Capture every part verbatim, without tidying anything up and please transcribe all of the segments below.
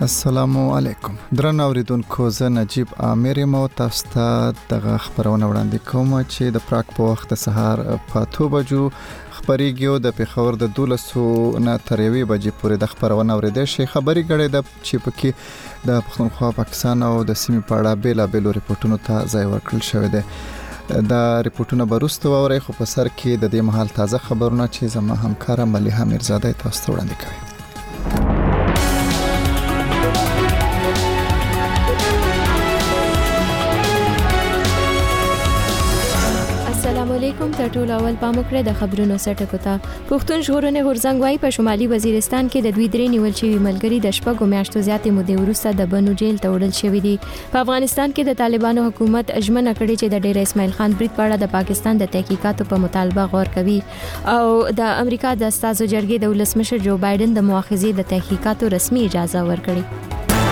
السلام علیکم درنو اوریدونکو زه نجیب عامر مو تاسو ته د خبرونه وړاندې کوم چې د پراک په وخت سهار په اته بجو خبريږي د پیښور د دولسو نه تر یوې بجې پورې د خبرونه اوریدل شي خبري غړي د چې پکې د پښتونخوا پاکستان او د سیمې په اړه بیل بیل ریپورتونو ته ځای ورکړل شوی دی دا ریپورتونه برسته ووري خو په سر کې د دې مهال تازه خبرونه چې زما همکار مليحه میرزاده تاسو ته وړاندې کوي علیکم ته ټول اول پام وکړئ د خبرونو سرټکو ته پښتون ژغورنې غورځنګ وايي په شمالي وزیرستان کې د دوی درې نیول شوی ملګری د شپږو میاشتو زیاتې مودې وروسته د بنو جیل ته وړل شوی دي په افغانستان کې د طالبانو حکومت اجمنه کړې چې د ډیر اسماعیل خان برید په اړه د پاکستان د تحقیقاتو په مطالبه غور کوي او د امریکا د استازو جرګې د ولسمشر جو بایدن د مؤاخذې د تحقیقاتو رسمي اجازه ورکړي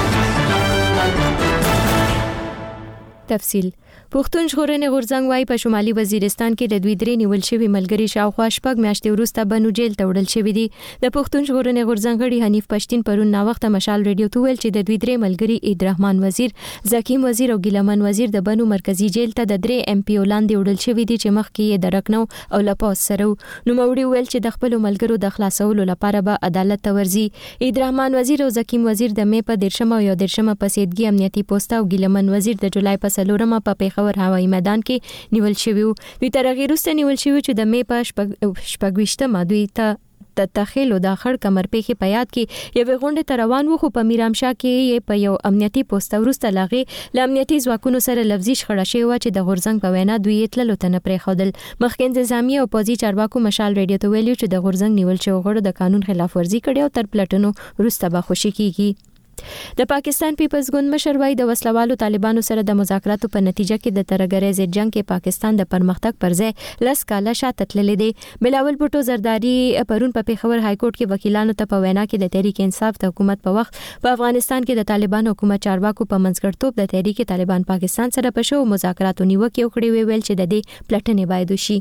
تفصیل پښتون ژغورنې غورځنګ وايي په شمالي وزیرستان کې د دوی درې نیول شوی ملګری شاوخوا شپږ میاشتې وروسته بنو جیل ته وړل شوی دي د پښتون ژغورنې غورځنګ غړي حنیف پښتين پرون نا وخت مشال ریډیو ته ویل چې د دوی درې ملګری عبدالرحمن وزیر زکیم وزیر او ګیلمن وزیر د بنو مرکزی جیل ته د درې ایم پی ولاندې وړل شوی دي چې مخکې یې درکنو او لپاس سره نو موري ویل چې د خپل ملګرو د خلاصولو لپاره به عدالت ته ورځي عبدالرحمن وزیر او زکیم وزیر د مې په دیرشمه او دیرشمه پسیدګي امنیتي پوسټ او ګیلمن وزیر د جولای په سلورمه په پیښور هوایي میدان کې نیول شوی وو دوی تر هغه وروسته نیول شوی چې د مې په شپږويشتمه دوی ته د تخیلو د خړ کمر پیخي په یاد کې یو غونډه تر روان وو خو په میرامشاه کې په یو امنیتي پوسټ ورسته لاغي لامنیتي ځواکونو سره لفظي شخړه شوی و چې د غورځنګ په وینا دوی تللو ته نه پرې خودل مخکې انتظامی او پوزي چارواکو مشال ریډیو ته ویلو چې د غورځنګ نیول شوی غړو د قانون خلاف ورزي کړي او تر پلټنو ورسته به خوشي کیږي د پاکستان پیپلز ګوند مشر وايي د وسلوالو طالبانو سره د مذاکراتو په نتیجه کې د ترګریز جنگ کې پاکستان د پرمختګ پر ځای لس کاله شاته تللی دی بلاول بوټو زرداری پرون په پیښور های کورټ کې وکیلانو ته په وینا کې د تحریک انصاف د حکومت په وخت په افغانستان کې د طالبانو حکومت چارواکو په منځګړتوب د تحریک طالبان پاکستان سره په شو مذاکراتو نیوکه وکړې ویل چې د دې پلټنې باید وشي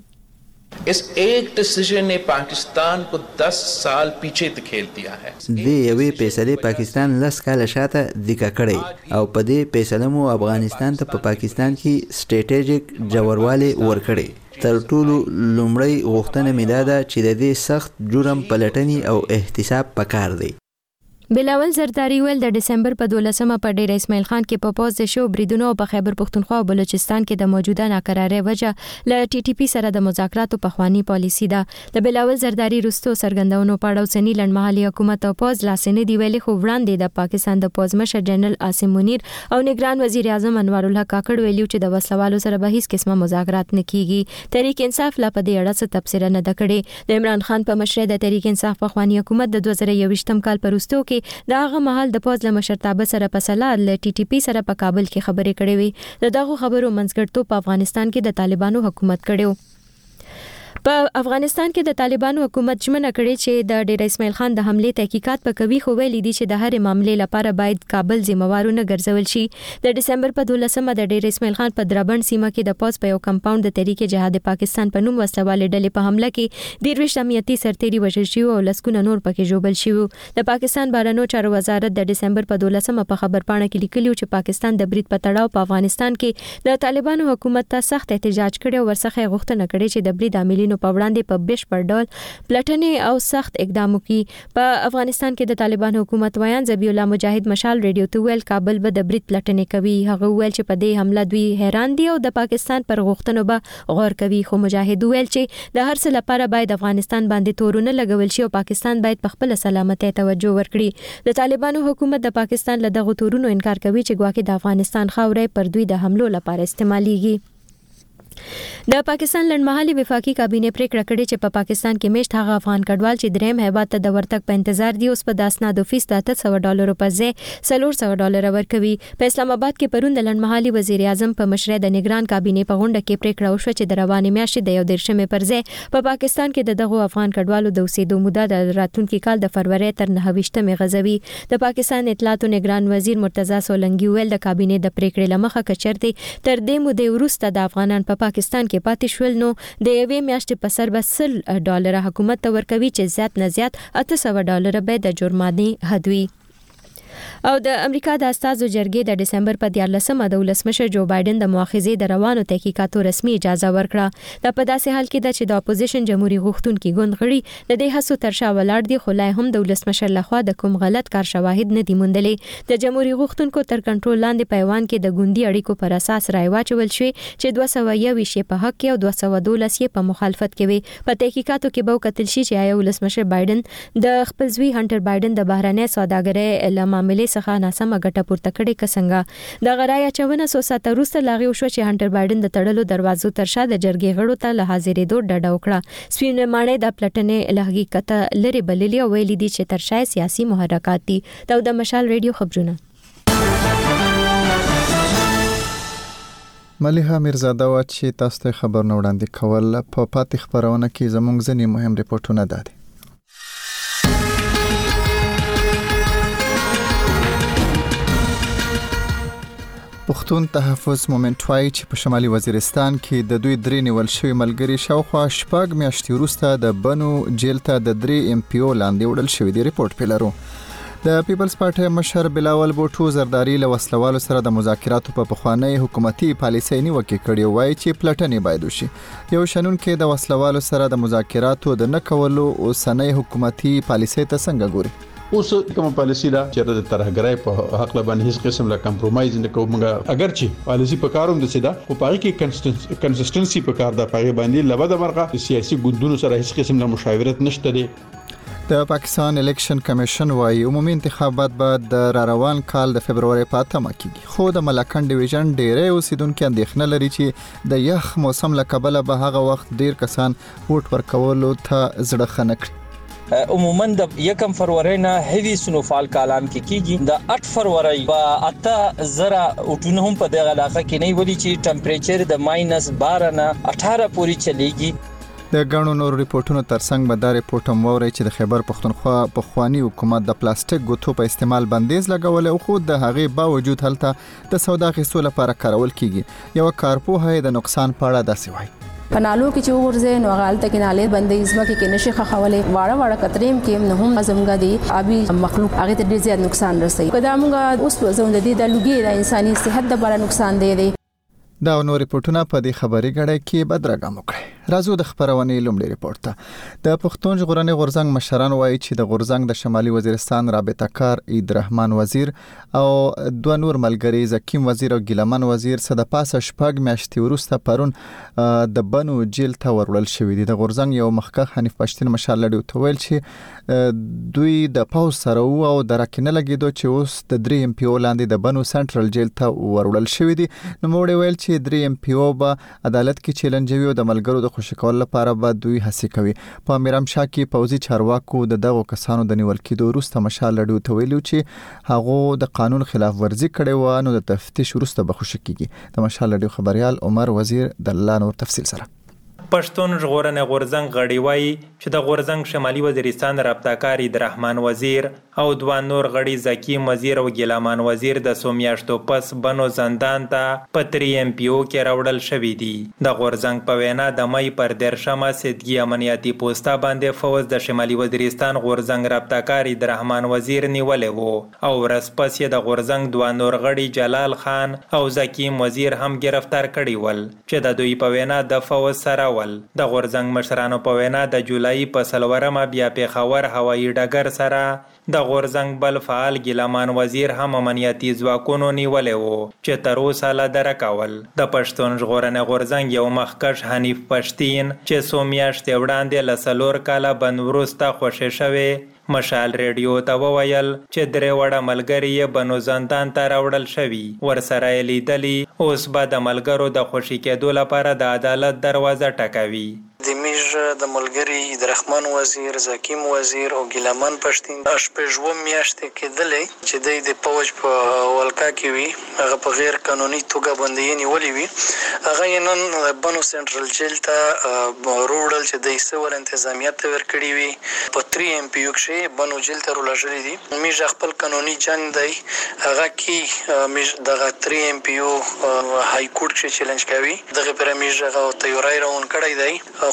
इस एक डिसीजन ने पाकिस्तान को दस साल पीछे धकेल दिया है دې یوې فیصلې پاکستان لس کاله شاته دیکه کړی او په دې فیصله مو افغانستان ته په پاکستان کې سټریټیجیک جوړوالی ورکړي تر ټولو لومړی غوښتنه مې دا ده چې د دې سخت جرم پلټنې او احتساب پکار دی بلاول زرداری ول د دسمبر په دولسمه په ډیر اسماعیل خان کې په پوز د شو بریدونو په خیبر پختونخوا او بلوچستان کې د موجوده ناقراری وجه ل ټي ټي پی سره د مذاکراتو په خواني پالیسی ده د بلاول زرداری رستو سرګندونو په اړه سنی لړمحلي حکومت او پوز لاسنه دی ویلي خو وړاندې د پاکستان د پوز مشر جنرال عاصم منیر او نگران وزیر اعظم انوار الحق کاکړ ویلو چې د وسلوالو سره به هیڅ قسمه مذاکرات نه کیږي تحریک انصاف لا په دې اړه څه تبصره نه ده کړې د عمران خان په مشرۍ د تحریک انصاف په خواني حکومت د دوه زره یوویشتم کال په وروستو کې دغه حال د پوز له مشرتابه سره په سلا ل ټي ټي پی سره په کابل کې خبرې کړې وي د دغه خبرو منځګړتوب په افغانستان کې د طالبانو حکومت کړو په افغانستان کې د طالبانو حکومت ژمنه کړې چې د ډیر اسماعیل خان د حمله تحقیقات په کوي خو ویلي دي چې د هر معاملې لپاره باید کابل ذمہوارو نه ګرځول شي د دسمبر په دولسمه د ډیر اسماعیل خان په دربند سیمه کې د پوز په یو کمپاوند د تحریک جهاد پاکستان په نوم وسلوالې ډلې په حمله کې د دیرش امنیتي سرتیري وژل شوی او لسکونه نور پکې جوړل شوی د پاکستان بهرنیو چارو وزارت د دسمبر په دولسمه په خبرپاڼه کې لیکلی چې پاکستان د برید په تړاو په افغانستان کې د طالبانو حکومت ته سخت احتجاج کړي او ورڅخه غوښتنه کړې چې د برید عاملینو په وړاندې په بشپړ ډول پلټنې او سخت اقدام وکړي په افغانستان کې د طالبانو حکومت ویان ذبیح الله مجاهد مشال ریډیو ته ویل کابل به د برید پلټنې کوي هغه ویل چې په دې حمله دوی حیران دي او د پاکستان پر غوښتنو به غور کوي خو مجاهد ویل چې د هر څه لپاره باید افغانستان باندې تورونه لګول شي او پاکستان باید په خپل سلامتۍ توجه ورکړي د طالبانو حکومت د پاکستان له دغه تورونو انکار کوي چې ګواکې د افغانستان خاورې پر دوی د حملو لپاره استعماليږي د پاکستان لړمحلي وفاقي کابینه پریکړه کړې چې په پاکستان کې میشت هغه افغان کډوال چې دریم هیواد ته د ورتګ په انتظار دي اوس په داسنادو فیس د اته سوه ډالرو په ځای څلور سوه ډالر ورکوي په اسلام آباد کې پرون د لړمحلي وزیر اعظم په مشرۍ د نگران کابینه په غونډه کې پریکړه وشوه چې د روانې میاشتې د یو دیرشمې پر ځای په پاکستان کې د دغو افغان کډوالو د اوسېدو موده د راتلونکي کال د فروری تر نهه ویشتمې غځوي د پاکستان اطلاعات او نگران وزیر مرتضی سولنګي ویل د کابینه د پریکړې لمخه کچرته تر دې مودې وروسته د افغانان په پاکستان کې پاتې شول نو د یوې میاشتې په سر به سل ډالر حکومت ته ورکوي چې زیات نه زیات اته سوه ډالر به د جرمانې حد وي او د امریکا د استازو جرګې د دسمبر په دیارلسمه د ولسمشر جو بایدن د مؤاخذې د روانو تحقیقاتو رسمي اجازه ورکړه. د په داسې حال کې چې د اپوزیشن جمهوریت غوښتونکي ګوند غړي د دې هڅو تر شا ولاړ دي، خو لا هم د ولسمشر لخوا د کوم غلط کار شواهد نه دي موندلې. د جمهوریت غوښتونکو تر کنټرول لاندې پیوان کې د ګوندي اړیکو پر اساس رای واچول شوی چې دوه سوه یو یې په حق کې او دوه سوه دولس یې په مخالفت کې وي. په تحقیقاتو کې به وکتل شي چې آیا ولسمشر بایدن د خپل زوی هانټر بایدن د بهرنۍ سوداګرۍ له معاملې څخه ناسمه ګټه پورته کړې که څنګه. د غرای اچونه څو ساعته وروسته لاغي وشو چې هانټر بایدن د تړلو دروازو تر شا د جرګې غړو ته له حاضرېدو ډډه وکړه. سپین ماڼۍ د پلټنې له حقیقت لري بللي او ویلي دي چې تر شا سیاسي محرکات دي. دا د مشال ریډیو خبرونه. ملیحه میرزاده وا چې تاسو ته خبر نه وړاندې کول په پاتې خبرونه کې زموږ ځینې مهم ریپورتونه دادي. پښتون تحفظ مومنت وایي چې په شمالي وزیرستان کې د دوی درې نیول شوی ملګری شاوخوا شپږ میاشتې وروسته د بنو جیل ته د درې ام پی او لاندې وړل شوی دی. ریپورت پیلرو د پیپلز پارټي مشر بلاول بوټو زرداری له وسلوالو سره د مذاکراتو په پخوانی حکومتي پالیسۍ نیوکه کړې وایي چې پلټنې باید وشي. یو شنن کې د وسلوالو سره د مذاکراتو د نه کولو اوسنۍ حکومتي پالیسۍ ته څنګه ګوري؟ اوس کوم پالیسی دا چې د ترهګرۍ په حق باندې هیڅ قسم لا کمپرمایز نه کوم. اگر چې پالیسی په کاروم د سیدا خو پای کې کنسستنسي په کار د پای باندې لبد مرغه سیاسي ګوندونو سره هیڅ قسم لا مشاورت نشته دی. د پاکستان الیکشن کمیشن وايي عمومي انتخابات به د را روان کال د فبرवरी په اتمه کېږي، خو د ملاکنډ ډیویژن ډیری اوسیدونکو اندېښنه لري چې د یخ موسم له کبله به هغه وخت ډیر کسان ووټ ورکولو ته زړه خنه کړي. عموما د یکم فروری نه هیوی سنوفال کالان کې کیږي. د اټ فروری په اته زره وټونه هم په دغه علاقه کې نه ویلي چې ټمپریچر د ماینس بارہ نه اٹھارہ پورې چلیږي. د غنو نور ریپورتونو ترڅنګ به دا ریپورت هم ووري چې د خیبر پښتونخوا په خواني حکومت د پلاستیک ګوتو په استعمال بندیز لګول او خو د هغې باوجود هلته د سودا غیسو لپاره کارول کیږي. یو کارپوه د نقصان په اړه داسې وایي پنالو کې چې ورځې نو غالته کې نالې بندیز مکه کې نشي خولې واړه واړه کتریم کې نه هم زمګه دي ابي مخلوق هغه ته ډیر زیات نقصان رسي. کله موږ اوس زوند دي د لوګي د انساني صحت لپاره نقصان دی دی. دا نور ریپورتونه په دې خبري غړې کې بدرګم وکړي. راځو د خبرونې لومړی ریپورت ته. د پښتون ژغورنې غورځنګ مشران وایي چې د غورځنګ د شمالي وزیرستان رابطه کار عید رحمان وزیر او دوه نور ملګری زکیم وزیر او ګیلمن وزیر صد پاسه شپږ میاشتې وروسته پرون د بنو جیل ته ورول شوې دي. د غورځنګ یو مخکښ حنیف پښتون مشال لډو ته ویل چې دوی د پاوز سره او د راکینه لګیدو چې اوس د درې ام پی او لاندې د بنو سنټرل جیل ته ورول شوې دي. نو موږ ویل چې درې ام پی او به عدالت کې چیلنجوي او د ملګرو د خوشی کول لپاره به دوی هڅه کوي. په میرام شاه کې پوزي چارواکو د دغو کسانو د نیول کېدو وروسته مشال لډو ته ویلو چې هغه د قانون خلاف ورزي کړي و نو د تفتیش وروسته به خوشی کیږي. د مشال لډو خبريال عمر وزیر د الله نور تفصیل سره. پښتون ژغورنې غورځنګ غړي وایي چې د غورځنګ شمالي وزیرستان رابطه کار عید رحمان وزیر او دوه نور غړي زکیم وزیر او ګیلمان وزیر د سومیاشتو پس بنو زندان ته په تری ام پی او کې راوړل شوی دی. د غورځنګ په وینا د مې پر درشمه سیدګي امنیتي پوسټه باندې فوز د شمالي وزیرستان غورځنګ رابطه کار عید رحمان وزیر نیولې وو او ورسپس یې د غورځنګ دوه نور غړي جلال خان او زکیم وزیر هم گرفتار کړي ول چې د دوی په وینا د فوز سره د غورځنګ مشرانو په وینا د جولای په سلورمه بیا پیښور هوایي ډګر سره د غورځنګ بل فعال ګیلمان وزیر هم امنیتي ځواکونو نیولې وو چې تر اوسه لا درکول. د پښتون ژغورنې غورځنګ یو مخکښ حنیف پښتین چې څو میاشتې وړاندې له څلور کاله بند وروسته خوشې شوی مشال ریډیو ته وویل چې درې وړه ملګري یې بنو زندان ته راوړل شوي، ورسره یې لیدلي، اوس به د ملګرو د خوشي کېدو لپاره د عدالت دروازه ټکوي. د میژ د ملګری عید رحمان وزیر زکیم وزیر او ګیلمن پښتین شپږ میاشتې کېدلې چې د د پوج په ولکا کې وي هغه په غیر قانوني توګه باندې نیولې وي. هغه نن بنو سنټرل جیل ته وروړل چې د سیول انتظامیت ته ورکړي وي په تری ام پی یو کې بنو جیل ته ولژلې دي. میژ خپل قانوني جنگ دی هغه کې میژ دغه تری ام پی یو های کورټ کې چیلنج کوي دغه پر میژ هغه تیورای راون کړی دی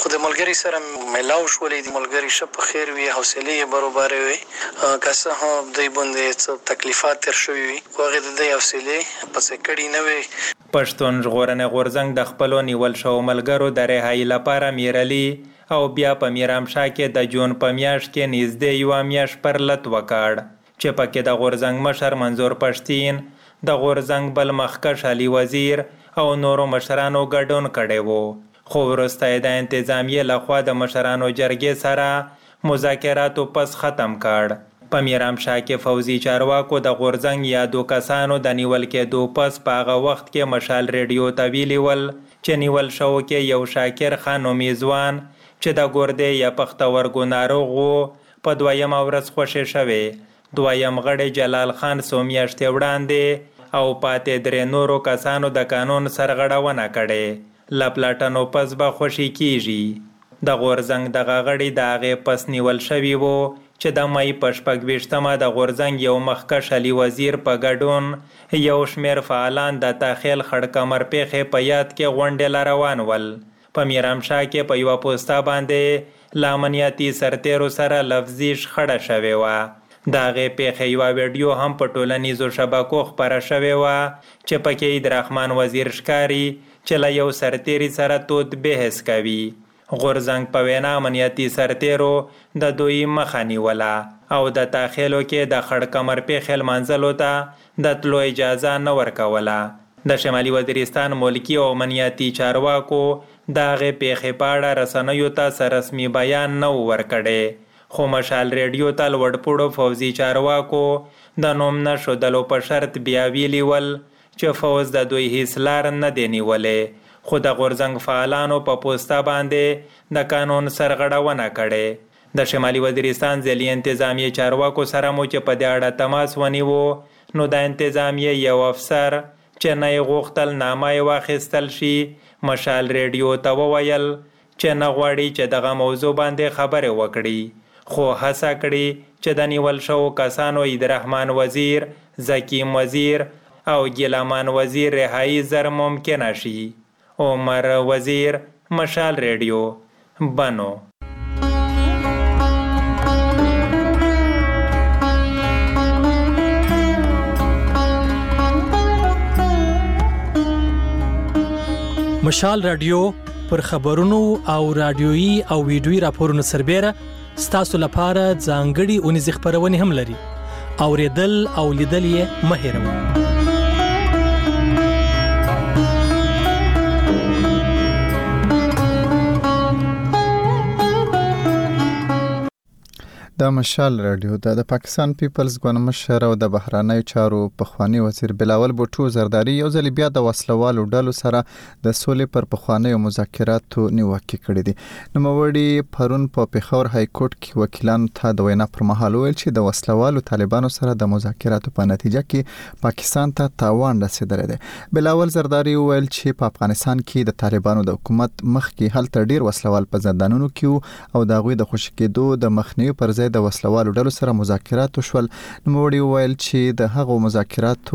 خو د ملګری سره ملاو شولې د ملګری شپ خیر وي حوصله برابر وي که څه هم دوی باندې څه تکلیفات تر شوي وي خو هغې د دې حوصلې پسې کړي نه وي. پښتون ژغورنې غورځنګ د خپلو نیول شوو ملګرو د رهایي لپاره میرلي او بیا په میرامشاه کې د جون په میاشت کې نږدې یوه میاشت پر لت وکړ چې پکې د غورځنګ مشر منظور پښتین د غورځنګ بل مخکښ علي وزیر او نورو مشرانو ګډون کړی و. خو وروسته د انتظامیې لخوا د مشرانو جرګې سره مذاکراتو پس ختم کړ. په میرامشاه کې فوزي چارواکو د غورځنګ یادو کسانو د نیول کېدو پس په هغه وخت کې مشال ریډیو ته ویلي ول چې نیول شوو کې یو شاکر خان نومي ځوان چې د ګردې یا پښتورګو ناروغ و په دویمه ورځ خوشې شوی. دویم غړی جلال خان څو میاشتې وړاندې او پاتې درې نورو کسانو د قانون سرغړونه کړې. له پلاټنو پس به خوشي کیږي. د غورځنګ دغه غړي د هغې پس نیول شوي وو چې د مای په شپږ ویشتمه د غورځنګ یو مخکښ علي وزیر په ګډون یو شمېر فعالان د تاخیل خړ کمر پیښې په یاد کې غونډې له روان ول. په میرامشاه کې په یوه پوسته باندې له امنیتي سرتیرو سره لفظي شخړه شوې وه. د هغې پیښې یوه ویډیو هم په ټولنیزو شبکو خپره شوې وه چې پکې عیدرحمان وزیر ښکاري چې له یو سرتیري سره تود بحث کوي. غورځنګ په وینا امنیتي سرتیرو د دوی مخه نیوله او د تاخیلو کې د خړ کمر پیښې لمانځلو ته د تلو اجازه نه ورکوله. د شمالي وزیرستان ملکي او امنیتي چارواکو د هغې پیښې په اړه رسنیو ته څه رسمي بیان نه و ورکړی. خو مشال ریډیو ته لوړپوړو فوزي چارواکو د نوم نه ښودلو په شرط بیا ویلي ول چې فوز د دوی هیڅ لار نه دی نیولې. خو د غورځنګ فعالانو په پوسته باندې د قانون سرغړونه کړې. د شمالي وزیرستان ځلي انتظامیې چارواکو سره مو چې په دې اړه تماس ونیو نو د انتظامیې یو افسر چې نه یې غوښتل نامه یې واخیستل شي مشال ریډیو ته وویل چې نه غواړي چې دغه موضوع باندې خبرې وکړي. خو هڅه کړي چې د نیول شوو کسانو عیدرحمان وزیر، زکیم وزیر او ګیلامان وزیر رهایی زر ممکنه شي. عمر وزیر، مشال ریډیو، بنو. مشال رادیو پر خبرونو او رادیويي او ویډیويي راپورونو سربېره ستاسو لپاره ځانګړي اونیزې خپرونې هم لري. اوریدل او لیدل یې مه هېروئ. د مشال رادیو د پاکستان پیپلز ګوند مشر او د بهرانیو چارو پخوانی وزیر بلاول بوټو زرداری یو ځل بیا د وسلوالو ډلو سره د سولې پر پخوانیو مذاکراتو نیوکه کړې دي. نوموړي پرون په پیښور های کورټ کې وکیلانو ته د وینا پر مهال ویل چې د وسلوالو طالبانو سره د مذاکراتو په نتیجه کې پاکستان ته تاوان رسیدلی دی. بلاول زرداری ویل چې په افغانستان کې د طالبانو د حکومت مخکې هلته ډیر وسلوال په زندانونو کې او د هغوی د خوشي کېدو د مخنیوي پر ځای د وسلوالو ډلو سره مذاکرات وشول. نوموړي وویل چې د هغو مذاکراتو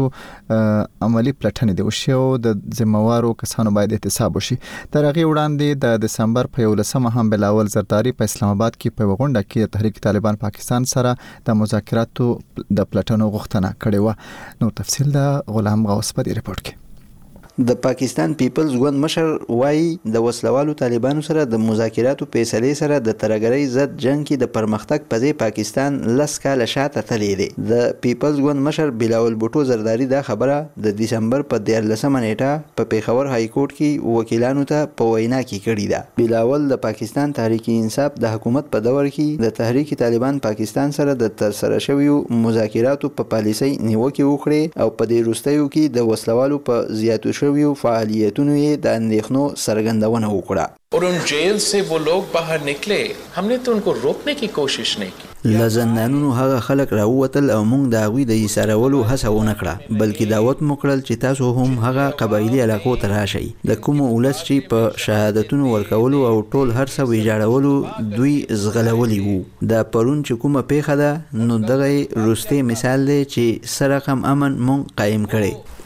عملی پلټنې دي وشي او د ذمہوارو کسانو باید احتساب وشي. تر هغې وړاندې د دسمبر په یولسمه هم بلاول زرداری په اسلام آباد کې په غونډه کې د تحریک طالبان پاکستان سره د مذاکراتو د پلټنو غوښتنه کړې و. نو تفصیل د غلام غوث په دې ریپورت کې. د پاکستان پیپلز ګوند مشر وایي د وسلوالو طالبانو سره د مذاکراتو فیصلې سره د ترهګرۍ ضد جنگ کې د پرمختګ په ځای پاکستان لس کاله شاته تللی دی. د پیپلز ګوند مشر بلاول بوټو زرداری دا خبره د دسمبر په دیارلسمه نیټه په پیښور های کورټ کې وکیلانو ته په وینا کې کړې ده. بلاول د پاکستان تحریک انصاف د حکومت په دور کې د تحریک طالبان پاکستان سره د ترسره شویو مذاکراتو په پالیسۍ نیوکه وکړې او په دې وروستیو کې د وسلوالو په زیاتو شویو فعالیتونو یې د اندېښنو څرګندونه وکړه. और उन जेल से वो लोग बाहर निकले, हमने तो उनको रोकने की कोशिश नहीं की. لزندانونو هغه خلک راووتل او موږ د هغوی د ایسارولو هڅه ونه کړه، بلکې دعوت مو کړل چې تاسو هم هغه قبایلي علاقو ته راشئ. د کومو ولس چې په شهادتونو ورکولو او ټول هر څه ویجاړولو دوی زغلولي وو. د پرون چې کومه پیښه ده نو دغه وروستی مثال دی چې څه رقم امن موږ قایم کړی.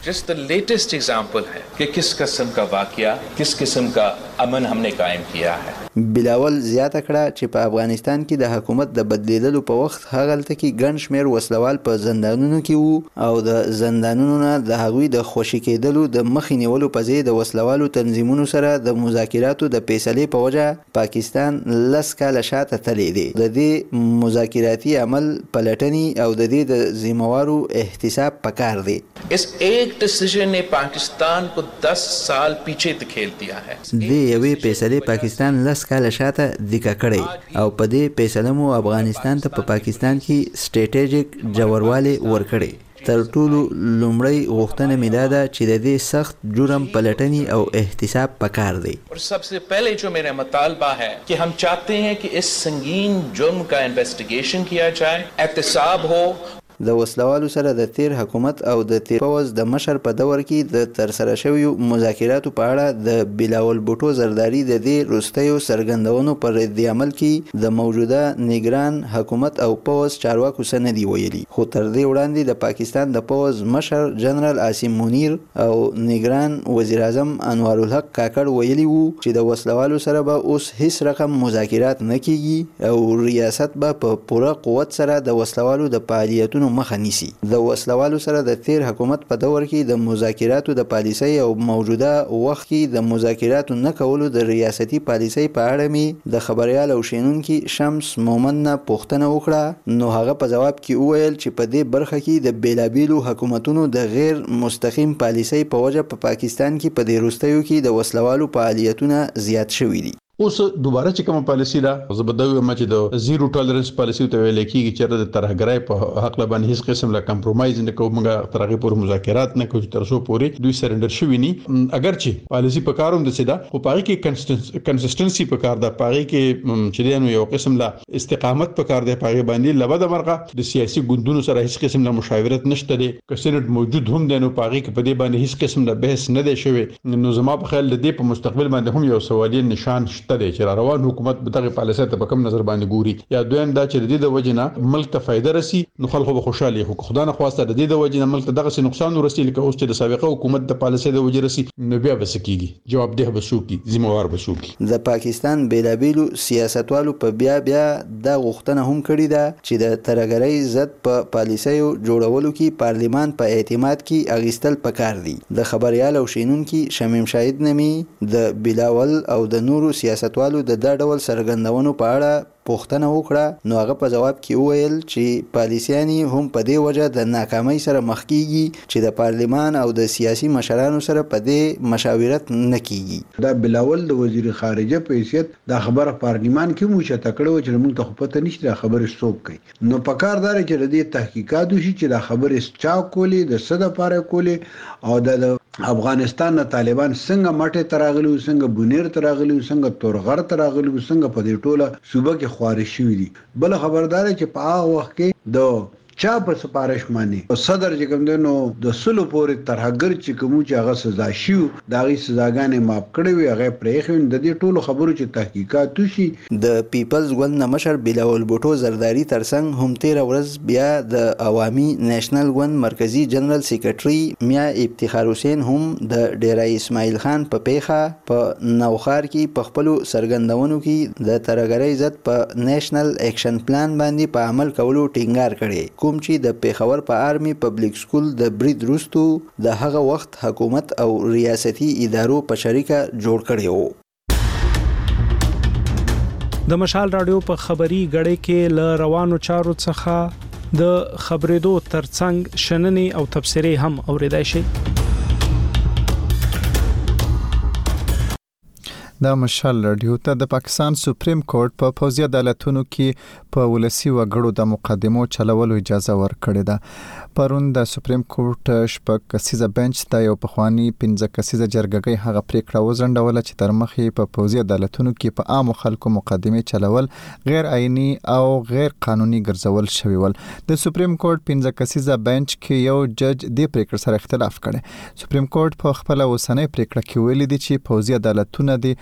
जस्ट द लेटेस्ट एग्जांपल है कि किस किस्म का वाकया, किस किस्म का अमन हमने कायम किया है. بلاول زیاته کړه چې په افغانستان کې د حکومت د بدلیدلو په وخت هغلته کې ګڼ شمېر وسلوال په زندانونو کې وو او د زندانونو نه د هغوی د خوشي کېدلو د مخې نیولو په ځای د وسلوالو تنظیمونو سره د مذاکراتو د فیصلې په وجه پاکستان لس کاله شاته تللی دی. د دې مذاکراتي عمل پلټنې او د دې د ذمہوارو احتساب پکار دی. इस एक डिसीजन ने पाकिस्तान को दस साल पीछे धकेल दिया है. د یوې فیصلې پاکستان لس کاله شاته دیکا کړی او په دې فیصله مو افغانستان ته په پاکستان کې سټریټیجیک جوړوالی ورکړي. تر ټولو لومړی غوښتنه مې دا ده چې د دې سخت جرم پلټنې او احتساب پکار دی. और सबसे पहले जो मेरा मुतालबा है कि हम चाहते हैं कि इस संगीन जुर्म का इन्वेस्टिगेशन किया जाए, एहतसाब हो. د وسلوالو سره د تیر حکومت او د تیر پوز د مشر په دور کې د ترسره شویو مذاکراتو په اړه د بلاول بوټو زرداری د دې وروستیو څرګندونو پر رد عمل کې د موجوده نگران حکومت او پوز چارواکو څه نه دی ویلي. خو تر دې وړاندې د پاکستان د پوز مشر جنرال عاصم منیر او نگران وزیر اعظم انوار الحق کاکړ ویلي وو چې د وسلوالو سره به اوس هیڅ رقم مذاکرات نه کیږي او ریاست به په پوره قوت سره د وسلوالو د فعالیتونو مخه نیسي. د وسلوالو سره د تیر حکومت په دور کې د مذاکراتو د پالیسۍ او موجوده وخت کې د مذاکراتو نه کولو د ریاستي پالیسۍ په اړه می د خبريال او شینونکي شمس مومن نه پوښتنه وکړه. نو هغه په جواب کې وویل چې په دې برخه کې د بیلابیلو حکومتونو د غیر مستقیم پالیسۍ په وجه په پاکستان کې په دې وروستیو کې د وسلوالو فعالیتونه زیات شوي دي. اوس دوباره چې کومه پالیسی ده زبدوي ما چې د زیرو ټالرنس پالیسی ته ویل کېږي چې د ترهګرۍ په حق لبان هیڅ قسم لا کمپرمایز نه کوو، موږ ترغه پر مذاکرات نه کوو تر څو پورې دوی سرندر شوي ني. اگر چې پالیسی په کاروم د سیدا خو پاره کې کنسستنسي په کار ده، پاره کې چې نو یو قسم لا استقامت په کار ده، پاره باندې لبد مرغه د سیاسي ګوندونو سره هیڅ قسم لا مشاورت نشته دي. کسنټ موجود هم ده نو پاره کې په دې باندې هیڅ قسم لا بحث نه دی شوی. نو زما په خیال د دې په مستقبل باندې هم یو سوالي نشان شته دی چې روان حکومت به دغه پالیسۍ ته په کوم نظر باندې ګوري. یا دویم دا چې د دې د وجنه ملک ته فائدہ رسی نو خلکو به خوشاله خو خدای نه خواسته د دې د وجنه ملک ته دغه نقصان ورسي لکه اوس چې د سابقه حکومت د پالیسۍ د وجې رسی نو بیا به سکیږي جواب ده به شوکي ذمہوار به شوکي. د پاکستان بیلابیلو سیاستوالو په بیا بیا د غوښتنه هم کړې ده چې د ترهګرۍ ضد په پالیسۍ جوړولو کې پارلیمان په اعتماد کې اغیستل پکار دي. د خبريال او شینونکي شمیم شاهد نمی د بلاول او د نورو سیاستوالو د دا ډول څرګندونو په اړه پوښتنه وکړه. نو هغه په جواب کې وویل چې پالیسیانی هم په دې وجه د ناکامۍ سره مخ کیږي چې د پارلیمان او د سیاسي مشرانو سره په دې مشاورت نه کیږي. دا بلاول د وزیر خارجه په حیثیت د خبره پارلیمان کې مو شته کړو چې موږ ته پته نشته خبره څوک کوي. نو پکار دار چې د دې تحقیقات وشي چې دا خبره چا کولی د څه د پاره کولی او د افغانستان نه طالبان څنګه مټه تراغلو، څنګه بونیر تراغلو، څنګه تورغر تراغلو، څنګه په دې ټوله صوبه کې خوارش شوی دي. بل خبردار چې په هغه وخت کې د چا په سپارښت باندې صدر چې کوم دنو د سلو پورې ترهګر چې کوم چې هغه سزا شیو دا غي سزاګانې ماپ کړې وي هغه پرې خو د دې ټولو خبرو چې تحقیقات وشي. د پیپلز ګوند مشر بلاول بوټو زرداری ترڅنګ هم تیر ورځ بیا د عوامي نېشنل ګوند مرکزی جنرال سیکریټري میا افتخار حسین هم د ډیرای اسماعیل خان په پیخه په نوخار کې په خپل سرګندونو کې د ترهګرۍ ضد په نېشنل اکشن پلان باندې په عمل کولو ټینګار کړي. کوم چې د پیښور په آرمي پبلک سکول د برید وروستو د هغه وخت حکومت او ریاستي ادارو په شریکه جوړ کړی وو. د مشال رادیو په خبري غړې کې ل روانو چارو څخه د خبرېدو ترڅنګ شننې او تبصرې هم اوریدای شي. د مشال رادیو ته د پاکستان سپریم کورټ په پوځي عدالتونو کې په ولسی وګړو د مقدمو چلولو اجازه ورکړې ده. پرون د سپریم کورټ شپږ کسیزه بنچ ته یو پخوانی پنځه کسیزه جرګه هغه پریکړه وزنډوله چې تر مخې په پوځي عدالتونو کې په عام خلکو مقدمه چلول غیر آئینی او غیر قانوني ګرځول شوی ول. د سپریم کورټ پنځه کسیزه بنچ کې یو جج د پریکړې سره اختلاف کړي. سپریم کورټ په خپل اوسنۍ پریکړه کې ویلي دی چې پوځي عدالتونه د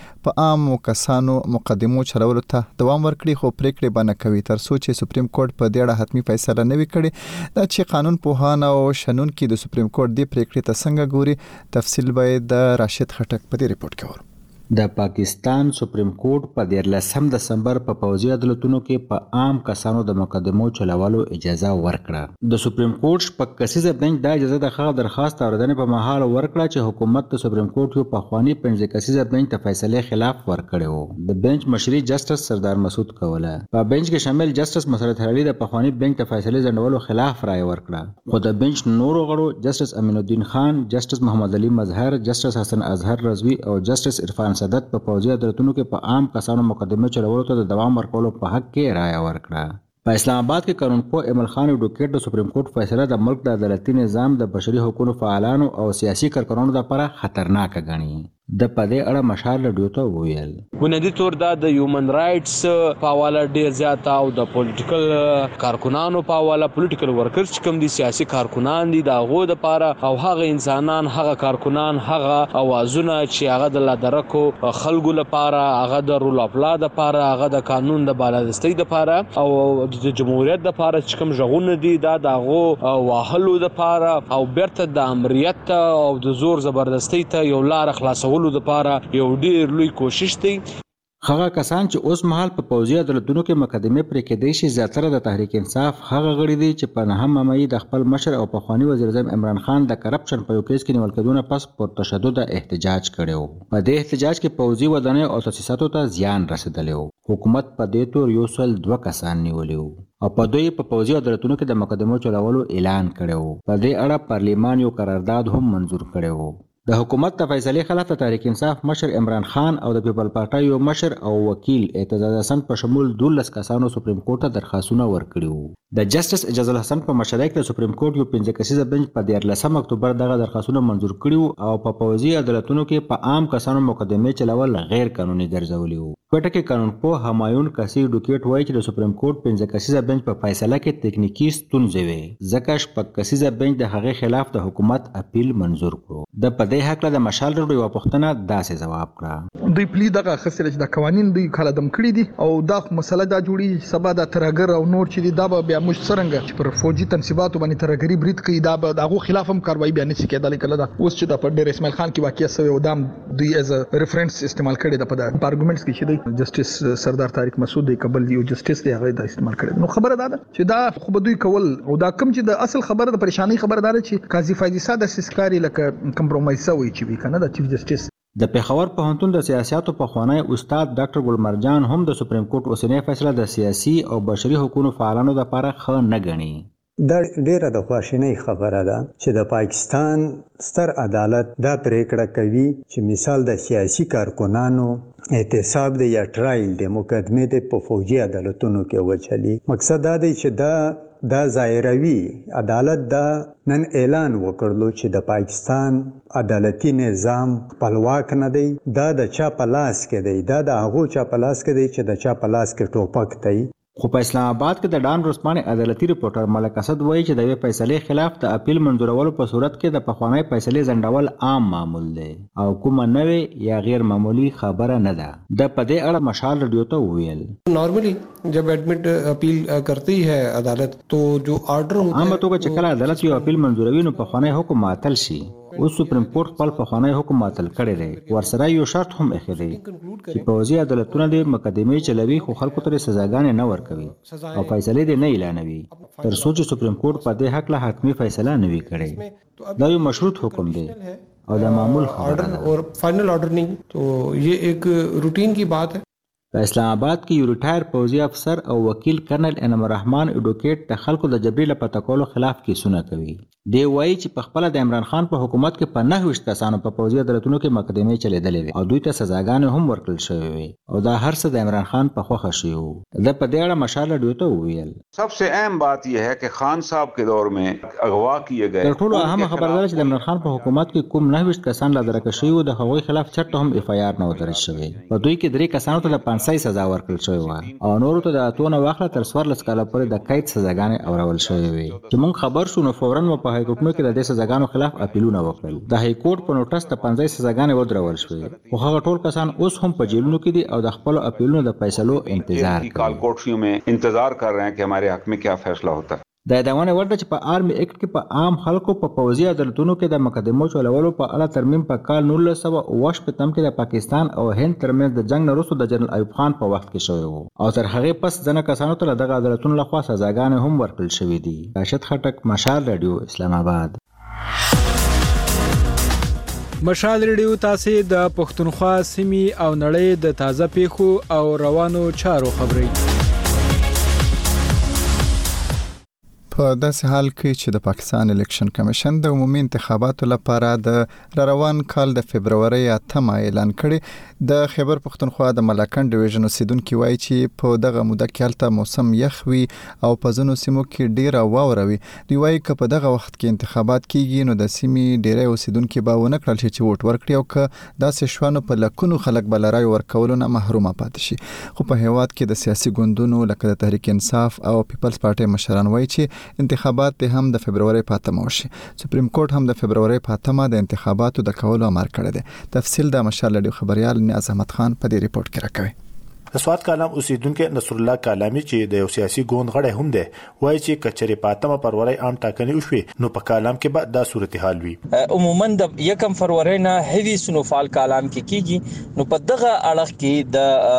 په عامو کسانو مقدمو چلولو ته دوام ورکړي، خو پریکړې باندې کوي تر څو چې سپریم کورټ په دې اړه حتمی فیصله نه وي کړې. دا چې قانون پوهان او شنونکي د سپریم کورټ د پریکړې ته څنګه ګوري، تفصیل باید د راشد خټک په دې ریپورت کې ورو. د پاکستان سپریم کورټ په دیارلسم دسمبر په پوځي عدالتونو کې په عام کسانو د مقدمو چلولو اجازه ورکړه. د سپریم کورټ شپږ کسیزه بنچ دا اجازه د هغه درخواست اوریدنې په مهال ورکړه چې حکومت د سپریم کورټ یو پخوانی پنځه کسیزه بنچ ته فیصله خلاف ورکړی و. د بنچ مشري جسټس سردار مسعود کوله. په بنچ کې شامل جسټس مسرت علي د پخوانی بنچ ته فیصله ځنډولو خلاف رائے ورکړه، خو د بنچ نورو غړو جسټس امین الدین خان، جسټس محمد علي مظهر، جسټس حسن اظهر رضوی او جسټس عرفان صدت په پوځي عدالتونو کې په عام کسانو مقدمه چلولو ته د دوام ورکولو په حق کې رائے ورکړه. په اسلام آباد کې قانونپوه ایمل خان ایډوکیټ د سپریم کورټ فیصله د ملک د عدالتي نظام د بشري حقوقو فعالانو او سیاسي کارکونانو لپاره خطرناک ګڼي. د پدې اړه مشال رډیو ته وویل بنیادی طور دا د هیومن رائټس په حواله ډیر زیات او د پولیټیکل کارکونانو په حواله پولیټیکل ورکرز چې کوم دي سیاسي کارکونان دي دا غو د پاره او هغه انسانان هغه کارکونان هغه اوازونه چې هغه د لادرکو خلکو لپاره هغه د رول اف لا د پاره هغه د قانون د بالادستۍ د پاره او د جمهوریت د پاره چې کوم ژغون دي دا د غو واهلو د پاره او برته د امریت او د زور زبردستی ته یو لار خلاصول د پاره یو ډیر لوی کوشش دی. هغه کسان چې اوس مهال په پوځي عدالتونو کې مقدمه پرې کېدای شي زیاتره د تحریک انصاف هغه غړي دي چې په نهم مې د خپل مشر او پخوانی وزیر اعظم عمران خان د کرپشن په یو کیس کې نیول کېدونه پس پر تشدد احتجاج کړو. په دې احتجاج کې پوځي ودانۍ او تاسیساتو ته زیان رسیدلی و. حکومت په دې تور یو سل دوه کسان نیولي وو او په دوی په پوځي عدالتونو کې د مقدمو چلولو اعلان کړو. په دې اړه پارلیمان یو قرارداد هم منظور کړو. د حکومت د فیصلې خلاف د تحریک انصاف مشر عمران خان او د پیپل پارټي یو مشر او وکیل اعتزاز حسن په شمول دولس کسانو سپریم کورټ ته درخواستونه ورکړي وو. د جسټس اعتزاز الحسن په مشرۍ کې د سپریم کورټ یو پنځه کسیزه بنچ په دیارلسم اکتوبر دغه درخواستونه منظور کړي او په پوځي عدالتونو کې په عام کسانو مقدمه چلول غیر قانوني ګرځولي وو. کوټه کې قانونپوه همایون کسی ډوکیټ وایي چې د سپریم کورټ پنځه کسیزه بنچ په فیصله کې تکنیکی ستونزې وې ځکه شپږ کسیزه بنچ د هغې خلاف د حکومت اپیل منظور کړو. د په دې هکله د مشال رډو یوه پوښتنه داسې ځواب کړه. دوی پلی دغه اخیستلی چې د قوانین دوی کاله دم کړي دي او دا مسله دا جوړي سبا د ترهګر او نور چې دي دا به بیا موږ څرنګه چې پر فوجي تنصیباتو باندې ترهګري برید کوي دا به د هغو خلاف هم کاروایي بیا نشي کېدلی. کله دا اوس چې د په ډېر اسماعیل خان کې واقع سوی او دا دوی ایز ا ریفرنس استعمال کړی د په د ارګومنټس کې چې دی جسټس سردار طارق مسعود دی قبل یو جسټس دی هغه دا استعمال کړی. نو خبره دا ده چې دا خو به دوی کول او دا کم چې د اصل خبره د پریشانی خبره ده چې قاضي فایزي ساده سسکاري لکه کمپرومایز وي چې وی کنه د چیف جسټس. د پیښور پوهنتون د سیاستو پخوانی استاد ډاکټر ګلمرجان هم د سپریم کورټ اوسنۍ فیصله د سیاسي او بشري حقوقو فعالانو لپاره ښه نه ګڼي. دا ډیره د خواشینۍ خبره ده چې د پاکستان ستر عدالت دا پریکړه کوي چې مثال د سیاسي کارکونانو اعتصاب دی یا ټرایل دی مقدمه د په فوجي عدالتونو کې وچلي. مقصد دا دی چې دا دا ظاهروي عدالت دا نن اعلان وکړلو چې د پاکستان عدالتي نظام خپلواک نه دی. دا د چا په لاس کې دی، دا د هغو چا په لاس کې دی چې د چا په لاس کې ټوپک دی. خو په اسلام آباد کې د ډان ورځپاڼې عدالتي ریپورټر ملک اسد وایي چې د یوې فیصلې خلاف د اپیل منظورولو په صورت کې د پخوانۍ فیصلې ځنډول عام معمول دی او کومه نوې یا غیر معمولی خبره نه ده. د په دې اړه مشال رډیو ته وویل نارملی جب ایڈمٹ اپیل کرتی ہے عدالت تو جو آرڈر ہوتا ہے عام توګه چې کله عدالت یو اپیل منظوروي نو پخوانی حکم معطل شي. اوس سپریم کورټ خپل پخوانی حکم معطل کړی دی. ورسره یو شرط هم ایښی دی چې پوځي عدالتونه د مقدمې چلوي خو خلکو ته سزاګانې نه ورکوي او فیصلې دې نه اعلانوي تر څو چې سپریم کورټ په دې حق له حتمي فیصله نه وي کړې. دا یو مشروط حکم دی او د معمول خبره ده اور فائنل آرڈر نہیں. تو یہ ایک روٹین کی بات ہے. په اسلام آباد کې یو ریټایر پوځي افسر او وکیل کرنل انعام الرحمن ایډوکیټ د خلکو د جبري له پته کولو خلاف کیسونه کوي. دی وایي چې په خپله د عمران خان په حکومت کې په نهه ویشت کسانو په پوځي عدالتونو کې مقدمې چلېدلې وې او دوی ته سزاګانې هم ورکړل شوې وې او دا هر څه د عمران خان په خوښه شوي وو. ده په دې اړه مشال رډیو ته وویل सबसे अहम बात यह है कि खान साहब के दौर में अगवा किए गए. تر ټولو اهمه خبره ده چې د عمران خان په حکومت کې کوم نهه ویشت کسان لا درکه شوي وو د هغوی خلاف چرته هم اف آی آر نه و درج شوی. په دوی کې درې کسانو ته د پانسۍ سزا ورکړل شوی وه او نورو ته د اتو نه واخله تر څوارلس کاله پورې د قید سزاګانې اورول شوې وې. چې موږ خبر شو نو فوراً مو په په های کورټونو کې د دې سزاګانو خلاف اپیلونه وکړل. د های کورټ په نوټس ته پنځه سزاګانې ودرول شوې خو هغه ټول کسان اوس هم په جیلونو کې دي او د خپل اپیلونو د فیصلو انتظار کوي. کال کوټشیو में इंतजार कर रहे हैं कि हमारे हक में क्या फैसला होता है. د یادونه ورته چې په آرمي اکټ کې په عام خلکو په پوځي عدالتونو کې د مقدمو چلولو په اړه ترمیم په کال نولس سوه اوه شپږم کې د پاکستان او هند ترمنځ د جنگ نه وروسته د جنرال ایوب خان په وخت کې شوی وو او تر هغه پس ځنه کسانو ته دغه عدالتونو لخوا سزاګانې هم ورکړل شوې دي. راشد خټک، مشال رادیو، اسلام آباد. مشال رادیو تاسو د پښتونخوا سیمې او نړۍ د تازه پیښو او روانو چارو خبري. په داسې حال کې چې د پاکستان الیکشن کمیشن د عمومي انتخاباتو لپاره د روان کال د فبرवरी اتمه اعلان کړي، د خیبر پختونخوا د ملاکنډ ډیویژن اوسیدونکو وایي چې په دغه موده کې هلته موسم یخ وي او په ځینو سیمو کې ډیره واوره وي. دوی وایي که په دغه وخت کې انتخابات کیږي نو د سیمې ډیری اوسیدونکو به ونه کړل شي چې ووټ ورکړي او که داسې شوانو په لکونو خلک به له رای ورکولو نه محروم پاتې شي. خو په هیواد کې د سیاسي ګوندونو لکه د تحریک انصاف او پیپلز پارټي مشران وایي چې انتخابات د هم د فبرवरी په اتمه وشي. سپریم کورټ هم د فبرवरी په اتمه د انتخاباتو د کولو امر کړی دی. تفصیل د مشال رادیو خبريال نیاز احمد خان په دې ریپورت کې راکوي. د سواد کالم اوسیدونکو نصر الله کالامي چې د سیاسي ګوند غړی هم دی وایي چې کچري په اتمه فروری عام ټاکنې وشوي نو په کالم کې به دا صورتحال وي. عموما د یکم فروری نه هیوی سنوفال کالم کې کیږي نو په دغه اړه کې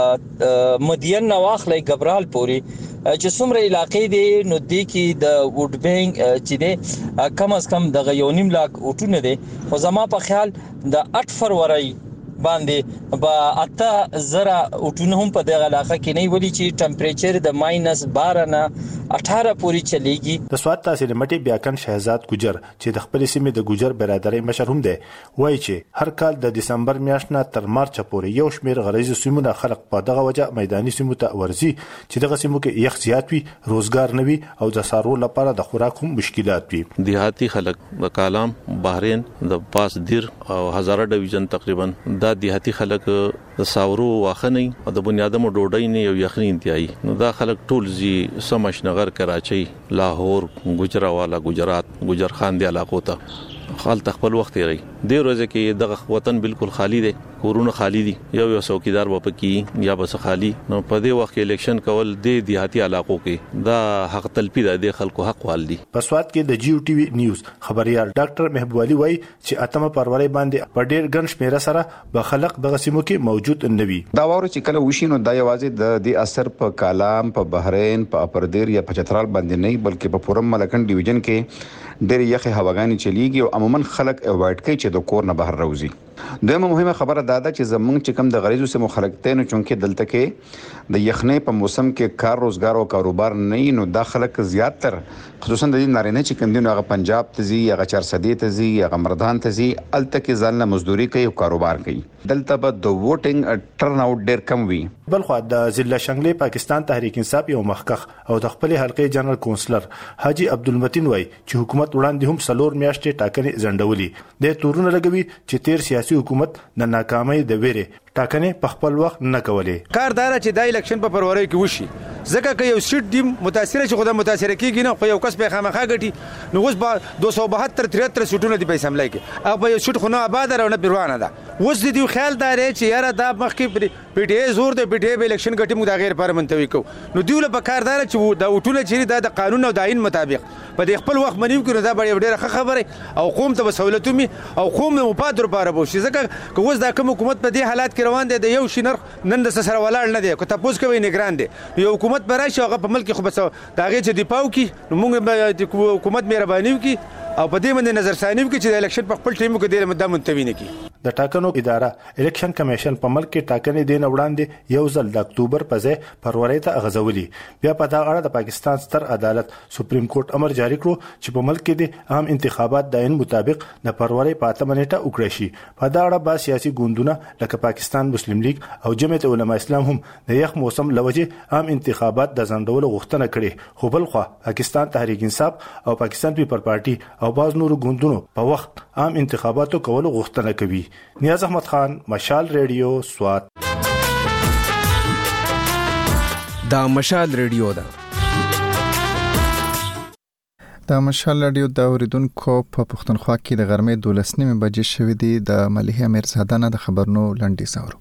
د مدین نواخلې غبرال پوري چې څومره علاقې دي نو د کې د ووټ بانک چې دي کم از کم د یونیم لاک وټونه دي خو زما په خیال د اټ فروری باندې با اته زره وټونه هم په دغه علاقه کې نه ویلي چې ټمپریچر د ماینس بارہ نه اٹھارہ پورې چلیږي. د سواد تحصیل مټي بیاکن شهزاد ګجر چې د خپل سیمې د ګجر برادرۍ مشر هم دی وایي چې هر کال د دسمبر میاشت نه تر مارچ پورې یو شمېر غریزي سیمونه خلک په دغه وجه میداني سیمو ته ورځي چې دغه سیمو کې یخ زیات وي، روزګار نه وي او د سارو لپاره د خوراک هم مشکلات وي. دیهاتي خلک د کالام، بحرین، د پاس دیر او هزاره ډیویژن تقریبا دا دیهاتي خلک د ساورو واخنی او د بنیادمو ډوډۍ نه یو یخنی انتهایی نو دا خلک ټول زی سمشنغر کراچۍ، لاهور، ګجراوالا، ګجرات، ګجر خان دی علاقو ته خال تخپل وخت یې ری دی روزه کې دغه وطن بالکل خالی دی، کورونه خالی دي، یو یو څوکیدار به پکې یا بس خالی نو په دې وخت کې الیکشن کول د دیهاتي علاقو کې دا حق تلپی د خلکو حق والدي. په سواد کې د جیو ټي وي نیوز خبريال ډاکټر محبوب علي وایي چې اتمه فروری باندې په ډېر ګڼ شمیره سره به خلک دغه سیمو کې موجود نه وي. دا واره چې کله وشي نو دا یوازې د دې اثر په کالام، په بحرین، په اپردیر یا په چترال باندې نه بلکې په پورم ملکن ډیویژن کې ډېر یخي هواګانی چلیږي او عموما خلک اوایډ کوي چې د کور نه بهر راوځي. دویمه مهمه خبره دا ده چې زمونږ چې کوم د غریزو سیمو خلک ته نو چونکې دلته کې د یخنۍ په موسم کې کار روزګار او کاروبار نه نو دا خلک زیاتره خصوصا د نارینه چې کوم دي نو هغه پنجاب ته ځي، هغه چارسدی ته ځي، هغه مردان ته ځي، الته کې ځان له مزدوري کوي او کاروبار کوي. دلته به د ووټینګ ټرن اوټ ډیر کم وي. بلخو د ضلع شنګلې پاکستان تحریک انصاف یو مخکخ او د خپل حلقې جنرال کونسلر حاجی عبدالمتین وای چې حکومت وړاندې هم سلور میاشتې ټاکنې ځنډولې د تورونه لګوي چې تیر سیاسي حکومت د ناکامۍ د ویره ټاکنې په خپل وخت نه کولې. کاردار چې د الیکشن په فروری کې وشي ځکه که یو سیټ دی متاثر شي خو د متاثر کیږي نه خو یو کس په خامخا غټي نو اوس به دوه سوه بهتر تریاتر سیټونه دی په سملای کې او په یو سیټ خو نه آباد راو نه بیروانه ده. اوس د دې خیال دار چې یاره دا مخکې پی ټی ای زور دی پی ټی ای به الیکشن غټي موږ د غیر پارلمنتري کو نو دیول په کاردار چې دا وټونه چې د قانون او د آئین مطابق په دې خپل وخت منیو کړو دا ډیره خبره او قوم ته سہولتو می او قوم نه مپادر لپاره بو شي ځکه که اوس دا کوم حکومت په دې حالات کې روان دی د یو شي نرخ نن د سره ولاړ نه دی کو تاسو کوي نگران دی یو حکومت براشي هغه په ملک خو بس دا غي چې دی پاو کی نو موږ حکومت مهرباني وکي او په دې باندې نظر ثاني وکړي چې د الیکشن په خپل ټیم کې د مدام منتوي نه کی. د ټاکنو اداره الیکشن کمیشن په ملک کې ټاکنې دین وړاندې یو ځل د اکتوبر په ځای فروری ته غځولي. بیا په دا اړه د پاکستان ستر عدالت سپریم کورټ امر جاری کړو چې په ملک کې د عام انتخابات د عین مطابق د فروری په اتمه نیټه وکړي شي. په دا اړه با سیاسي ګوندونه لکه پاکستان مسلم لیگ او جمعیت علماء اسلام هم د یخ موسم لوجه عام انتخابات د ځنډولو غوښتنه کړې خو بل خو پاکستان تحریک انصاف او پاکستان پیپل پارټي او باز نور ګوندونو په وخت عام انتخاباتو کولو غوښتنه کوي. نیاز احمد خان، مشال ریډیو، سوات. دا مشال ریډیو ده. د مشال رادیو د اوریدونکو په پښتونخوا کې د غرمې دولس نیمه بجې شوې دي. د مليحه امیرزاده نه د خبرونو لنډیز اورو.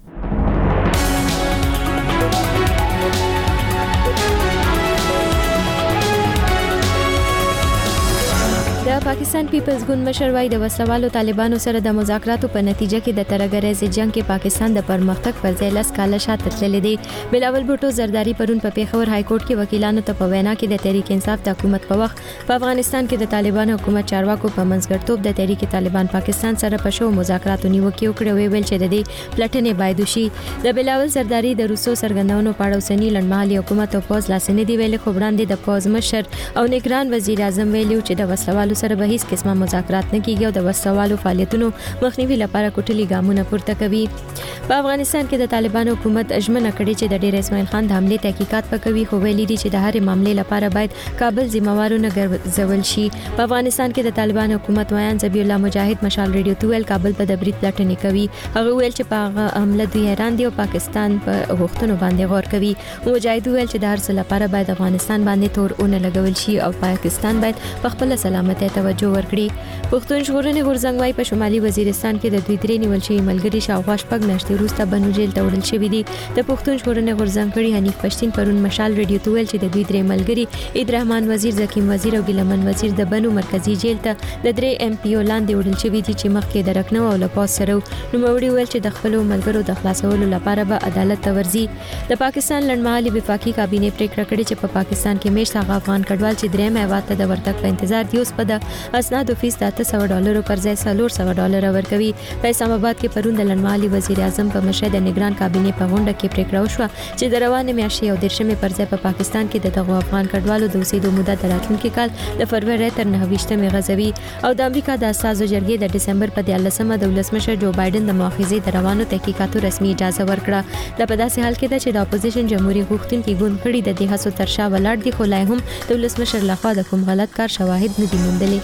د پاکستان پیپلز ګوند مشر وايي د وسلوالو طالبانو سره د مذاکراتو په نتیجه کې د ترګریز جنگ کې پاکستان د پرمختګ پر ځای لاس کاله شاته تللی دی. بلاول بوټو زرداری پرون په پیښور های کورټ کې وکیلانو ته په وینا کې د تحریک انصاف د حکومت په وخت په افغانستان کې د طالبانو حکومت چارواکو په منځګړیتوب د تحریک طالبان پاکستان سره په شو مذاکراتو نیوکه وکړه ویل چې د دې پلټنې باید وشي. د بلاول زرداری د روسو سرګندونو په اړه اوسنی لړمحلي حکومت او پوز لاسنې دی ویل خو وړاندې د پوز مشر او نگران وزیر اعظم ویلو چې د وسلوالو سره به هیڅ قسمه مذاکرات نه کیږي او د وسوالو فعالیتونو مخنیوي لپاره کوټلي ګامونه پورته کوي. په افغانستان کې د طالبانو حکومت اجمنه کړې چې د ډیر اسماعیل خان د حمله تحقیقات وکوي خو ویلي دي چې د هر معاملې لپاره باید کابل ذمہوارونه ګرځول شي. په افغانستان کې د طالبانو حکومت وایان زبی الله مجاهد مشال ریډیو تویل کابل په د بریټ پلټنې کوي. هغه ویل چې په هغه حمله دوی حیران دي او پاکستان په غوښتنو باندې غور کوي. مجاهد ویل چې د هر څه لپاره باید افغانستان باندې تور اون لګول شي او پاکستان باید په خپل سلامتۍ توجه ورکړي. پښتون ژغورنې غورځنګ وايي په شمالي وزیرستان کې د دوی درې نیول شوي ملګري شاوخوا شپږ میاشتې وروسته بنو جیل ته وړل شوي دي. د پښتون ژغورنې غورځنګ غړي حنیف پښتین پرون مشال ریډیو ته ویل چې د دوی درې ملګري عید رحمان وزیر زکیم وزیر او ګیلمن وزیر د بنو مرکزی جیل ته د درې ایم پی او لاندې وړل شوي دي چې مخکې د رکنو او لپاس سره نوموړي ویل چې د خپل ملګرو د خلاصولو لپاره به عدالت ته ورځي. د پاکستان لړمحلي وفاقي کابینه پریکړه کړې چې په پاکستان کې میشت هغه افغان کډوال چې درېم هیواد ته د ورتګ په انتظار دي اوس په د اسناد فیصد اته سوه ډالرو پر ځای څلور سوه ډالر ورکوي. په اسلام آباد کې پرون د لړمحلي وزیر اعظم په مشر د نگران کابینه په غونډه کې پریکړه وشوه چې د روانې میاشتې او دیرشمې پر ځای په پاکستان کې د دغو افغان کډوالو د اوسېدو موده د راتلونکي کال د فروری تر نهه ویشتمې غځوي. او د امریکا د اساسو جرګې د ډسمبر په دیارلسمه د ولسمشر جو بایدن د مؤاخذې د روانو تحقیقاتو رسمي اجازه ورکړه. دا په داسې حال کې ده چې د اپوزیشن جمهوریت غوښتونکي ګوند غړي د دې هڅو تر شا ولاړ دي خو لا هم د ولسمشر لخوا د کوم غلط کار شواهد نه دي موندلي.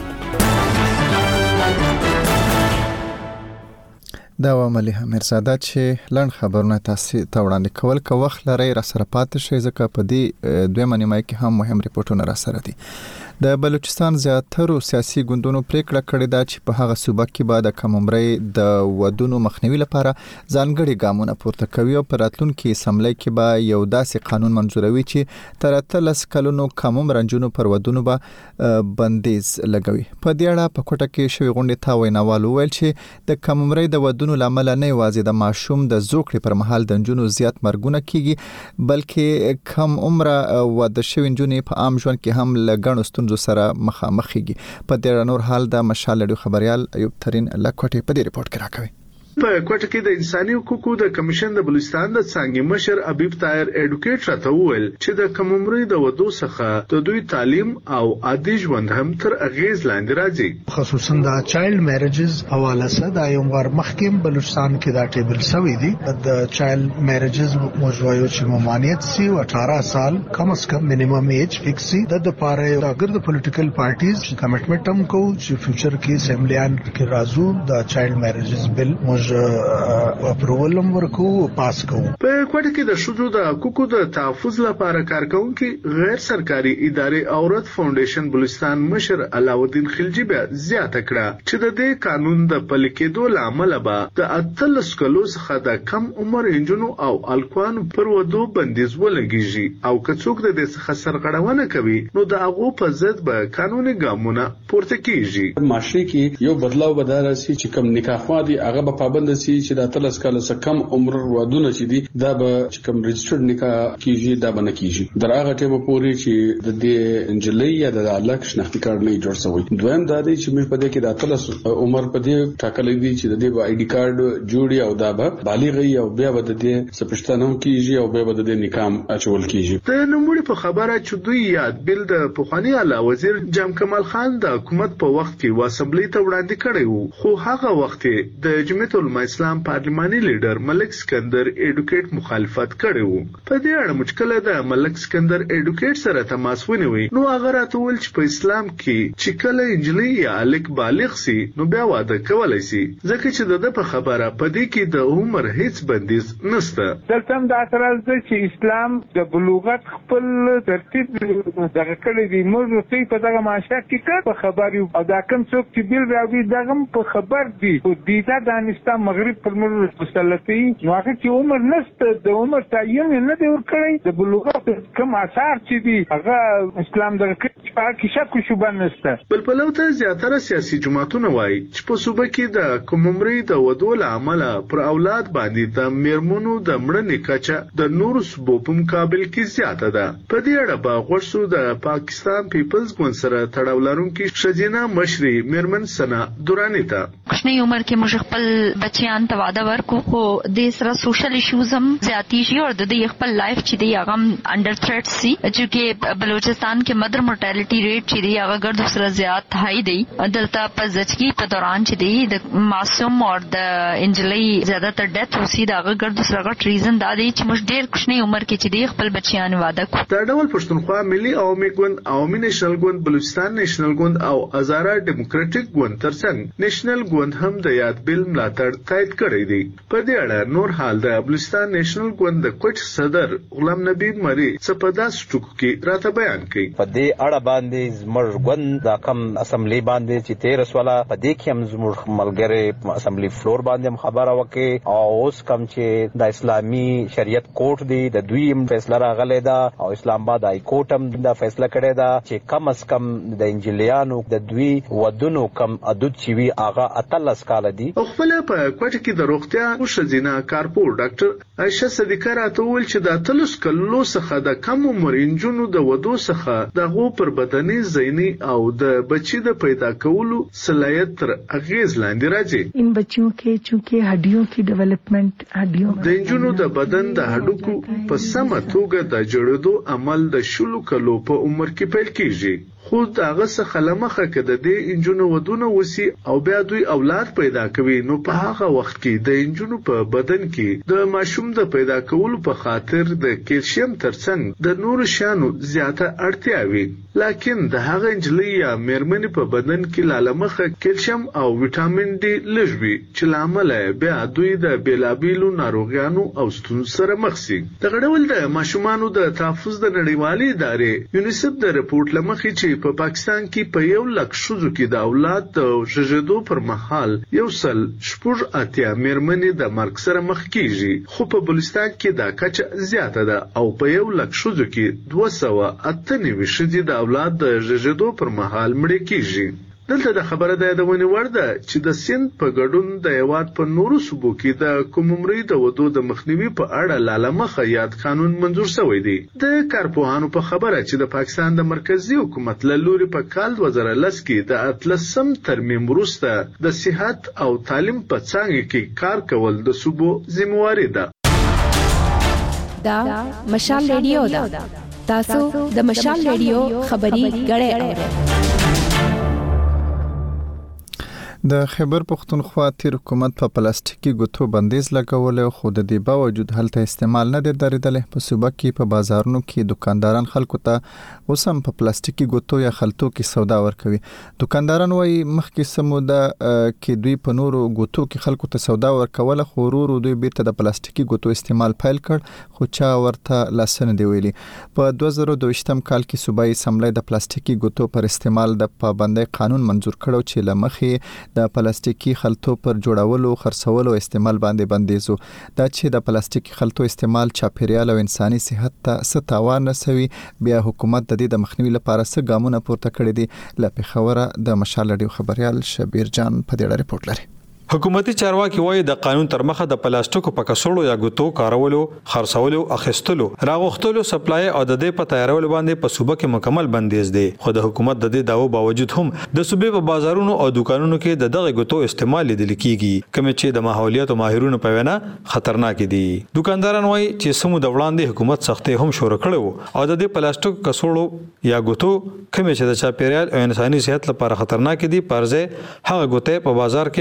دا و مليحه امیرزاده چې لړ خبرونه تاسو ته وړاندې کول که وخت لري را سره پاتې شي ځکه په دې دوه منیمای کې هم مهم ریپورتونه را سره دي. د بلوچستان زیاترو سیاسي ګوندونو پریکړه کړې ده چې په هغه صوبه کې به د کم عمرۍ د ودونو مخنیوي لپاره ځانګړي ګامونه پورته کوي او په راتلونکي اسمبلی کې به یو داسې قانون منزوروي چې تر اتلس کلونو کم عمر نجونو پر ودونو به بندیز لګوي. په دې اړه په کوټه کې شوی غونډې ته ویناوال وویل چې د کم عمرۍ د ودونو لامل نه یوازې د ماشوم د زوکړې پر مهال د نجونو زیات مرګونه کیږي بلکې کم عمره واده شوی نجونې په عام ژوند کې هم لګڼو ستونزو سره مخامخېږي. په دې نور حال د مشال رادیو خبريال ایوب ترين لکوټي په دې ریپورت کې راکوي. په کوټه کې د انساني حقوقو د کمیشن د بلوچستان د څنګه مشر ابيب طاهر اډوکیټ راته وویل چې د کم عمرۍ د ودو څخه د دوی تعلیم او عادي ژوند هم تر اغیز لاندې راځي. خصوصا د چایلډ میریجز حواله سره د یو ور مخکیم بلوچستان کې دا ټیبل سوی دی د چایلډ میریجز موضوعو چې ممانعت سی او اٹھارہ سال کم از کم منیمم ایج فکس سی د د پاره اگر د پولیټیکل پارټیز کمټمنټ هم کو چې فیوچر کې اسمبلیان کې راځو د چایلډ میریجز بل اپروول ورکو پاس کوو. په کوټه کې د شذو د حقوقو د تحفظ لپاره کارکونکي غیر سرکاري ادارې اورت فاونډیشن بلوچستان مشر علاؤالدین خلجی بیا زیاته کړه چې د دې قانون د پلي کېدو لامل به د اتلس کلو څخه د کم عمر انجونو او الکوان پر ودو بندیز ولګیږي او که څوک د دې څخه سرغړونه کوي نو د هغه په ضد به قانوني ګامونه پورته کیږي. معاشري کې یو بدلاو به دا راسي چې کم نکاح خو دي هغه به پابند سي چې د اتلس کال څخه کم عمر ودونه چې دي دا به چې کم رجسټرډ نکاح کیږي دا به نه کیږي در هغه ټیمه پورې چې د دې انجلۍ یا د الک شناختی کارت نه جوړ شوی. دویم دا دی چې موږ په دې کې د اتلس عمر په دې ټاکلې دي چې د دې به آی ډي کارت جوړي او دا به بالغ وي او بیا به د دې سپشتنه کیږي او بیا به د دې نکاح اچول کیږي. د نوموړي په خبره چې دوی یاد بل د پخوانی اعلی وزیر جام کمال خان د حکومت په وخت کې واسمبلی ته وړاندې کړی وو خو هغه وخت د جمعیت علماء اسلام پارلماني لیډر ملک سکندر ایډوکیټ مخالفت کړی وو. په دې اړه مشکله د ملک سکندر ایډوکیټ سره تماس ونیوي نو هغه راته ویل چې په اسلام کې چې کله انجلۍ یا الک بالغ سي نو بیا واده کولای سي ځکه چې د په خبره په دې کې د عمر هیڅ بندیز نشته. دلته هم دا اعتراض دی چې اسلام د بلوغت خپل ترتیب دغه کړی دی. موږ څه په دغه معاشره کې کړ په خبر یو او دا کوم څوک چې بیل راوي دغه په خبر دی او دیتا دانستا مغرب پر موږ مسلطي نو هغه چې عمر نشته د عمر تعین نه دی ورکړی. د بلوغت کوم اثار چې دی هغه اسلام دغه کې شک او شبهه نشته. بل په لور ته زیاتره سیاسي جماعتونه وایي چې په صوبه کې د کوم عمرې د ودو له امله پر اولاد باندې د میرمنو د مړنې کچه د نورو صوبو په مقابل کې زیاته ده. په دې اړه به غوښتو د پاکستان پیپلز ګوند سره تړاو لرونکي ښځینه مشري میرمن سنا دوراني ته کوچنی عمر کې موږ خپل بچیان ته واده ورکو خو د سره سوشل ایشوز هم زیاتی شي او د خپل لایف چې دی هغه انډر تھریټ سي چې بلوچستان کې مدر مورټالټي ریټ چې دی هغه ګرد سره زیات هاي دی. دلته په زچکی په دوران چې دی د معصوم او د انجلۍ زیاتره ډیث وسی دا ګرد سره غټ ریزن دا دی چې موږ ډیر کوچنی عمر کې چې دی خپل بچیان واده کو. دا ډول پښتونخوا ملي عوامي ګوند عوامي نېشنل ګوند بلوچستان نېشنل ګوند او هزاره ډیموکراټک ګوند ترڅنګ نېشنل ګوند هم د یاد بل ملاتړ تایید کړی دی. په دې اړه نور حال د بلوچستان نېشنل ګوند د کوټ صدر غلام نبی مری صپداس ټکو کې راته بیان کړي. په دې اړه باندې زموږ ګوند د کم اسمبلی باندې چې تیر سواله په دې کې هم زموږ ملګری اسمبلی فلور باندې خبره وکړي او اوس کم چې د اسلامي شریعت کورټ دی د دوی فیصله راغلی دا او اسلام آباد های کورټ هم دا فیصله کړی دا چې کم از کم د انجلیانو د دوی ودونو کم حدود چې وي هغه اتلس کاله دي. خپل په کوټه کې د روغتیا او ښځینه کارپور ډاکټر عائشه صدیقه راته ویل چې د اتلس کلو څخه د کم عمر انجونو د ودو څخه دغه پر بدني ذهني او د بچي د پیدا کولو صلاحیت تر اغیز لاندې راځي. ان بچوں کے چونکہ ہڈیوں کی ڈیولپمنٹ ہڈیوں د انجونو د بدن د هډوکو په سمه توګه د جوړېدو عمل د شلو کلو په عمر کې پیل کیږي. خو داغه څخه لمخه کې د دې انجونو ودونه وسی او بیا دوی اولاد پیدا کوي نو په هغه وخت کې د انجونو په بدن کې د ماشوم د پیدا کولو په خاطر د کیلشیم ترڅنګ د نور شانو زیاته اړتیا وي. لکه د هغه انجلۍ یا میرمنې په بدن کې لالمخه کیلشیم او وټامین ډي لږوي چې لامل بیا دوی د بیلابیلو ناروغیانو او ستونزو سره مخ شي. د غړول د ماشومانو د تحفظ د نړیوالې ادارې یونیسف د رپورت لمخې چې په پاکستان کې په یو لک شوزو کې د اولاد د ژغېدو پر مهال یو سل شپږ اتیا میرمنې د مرګ سره مخ کیږي خو په بلوچستان کې دا کچه زیاته ده او په یو لک شوزو کې دوه سوه اته نوي ښځې د اولاد د ژغېدو پر مهال مړې کیږي. دلته د خبره د یادونې وړ ده چې د سند په ګډون د هیواد په نورو صوبو کې د کوم عمرې د ودو د مخنیوي په اړه لالمخه یاد قانون منظور شوی دی. د کارپوهانو په خبره چې د پاکستان د مرکزی حکومت له لوري په کال دوه زره لس کې د اتلسم ترمیم وروسته د صحت او تعلیم په څانګه کې کار کول د صوبو ذمہواری ده. دا مشال ریډیو ده. تاسو د مشال ریډیو خبري غړې اورئ. د خیبر پختونخوا تیر حکومت په پلاستیکي ګوتو بندیز لګول خو د دې باوجود هلته استعمال نه دی درېدل. په صوبه کې په بازارونو کې دکانداران خلکو ته اوس هم په پلاستیکي ګوتو یا خلطو کې سودا ورکوي. دکانداران وایي مخکې سموده کې دوی په نورو ګوتو کې خلکو ته سودا ورکول خو ورو دوی بیرته د پلاستیکي ګوتو استعمال پیل کړ خو چا ورته لاسنه دی ویلي. په دوه زره دوه کال کې صوبایي اسمبلی د پلاستیکي ګوتو پر استعمال د پابندۍ قانون منظور کړو چې لمخې د پلاستیکي خلطو پر جوړولو خرڅولو استعمال باندې بندیزو. دا چې د پلاستیکي خلطو استعمال چاپیریال او انساني صحت ته څه تاوان رسوي بیا حکومت د دې د مخنیوي لپاره څه ګامونه پورته کړي دي. له پیښوره د مشال ډیو خبريال شبیر جان په دې اړه ریپورت لري. حکومتي چارواکي وایي د قانون تر مخه د پلاستیکو په کڅوړو یا ګوتو کارولو، خرڅولو، اخیستلو، راغښتلو، سپلای او د دې په تیارولو باندې په صوبه کې مکمل بندیز دی. خو د حکومت د دې داو باوجود هم د صوبې په بازارونو او دکانونو کې د دغه ګوتو استعمال لیدل کیږي کوم چې د ماحولیات او ماهرونو په وینا خطرناک دي. دکانداران وایي چې سمو د وړاندې حکومت سختي هم شروع کړو او د دې پلاستیکو کڅوړو یا ګوتو کوم چې د چاپیریال او انساني صحت لپاره خطرناک دي پرځه هغه ګوتې په بازار کې ملاویدل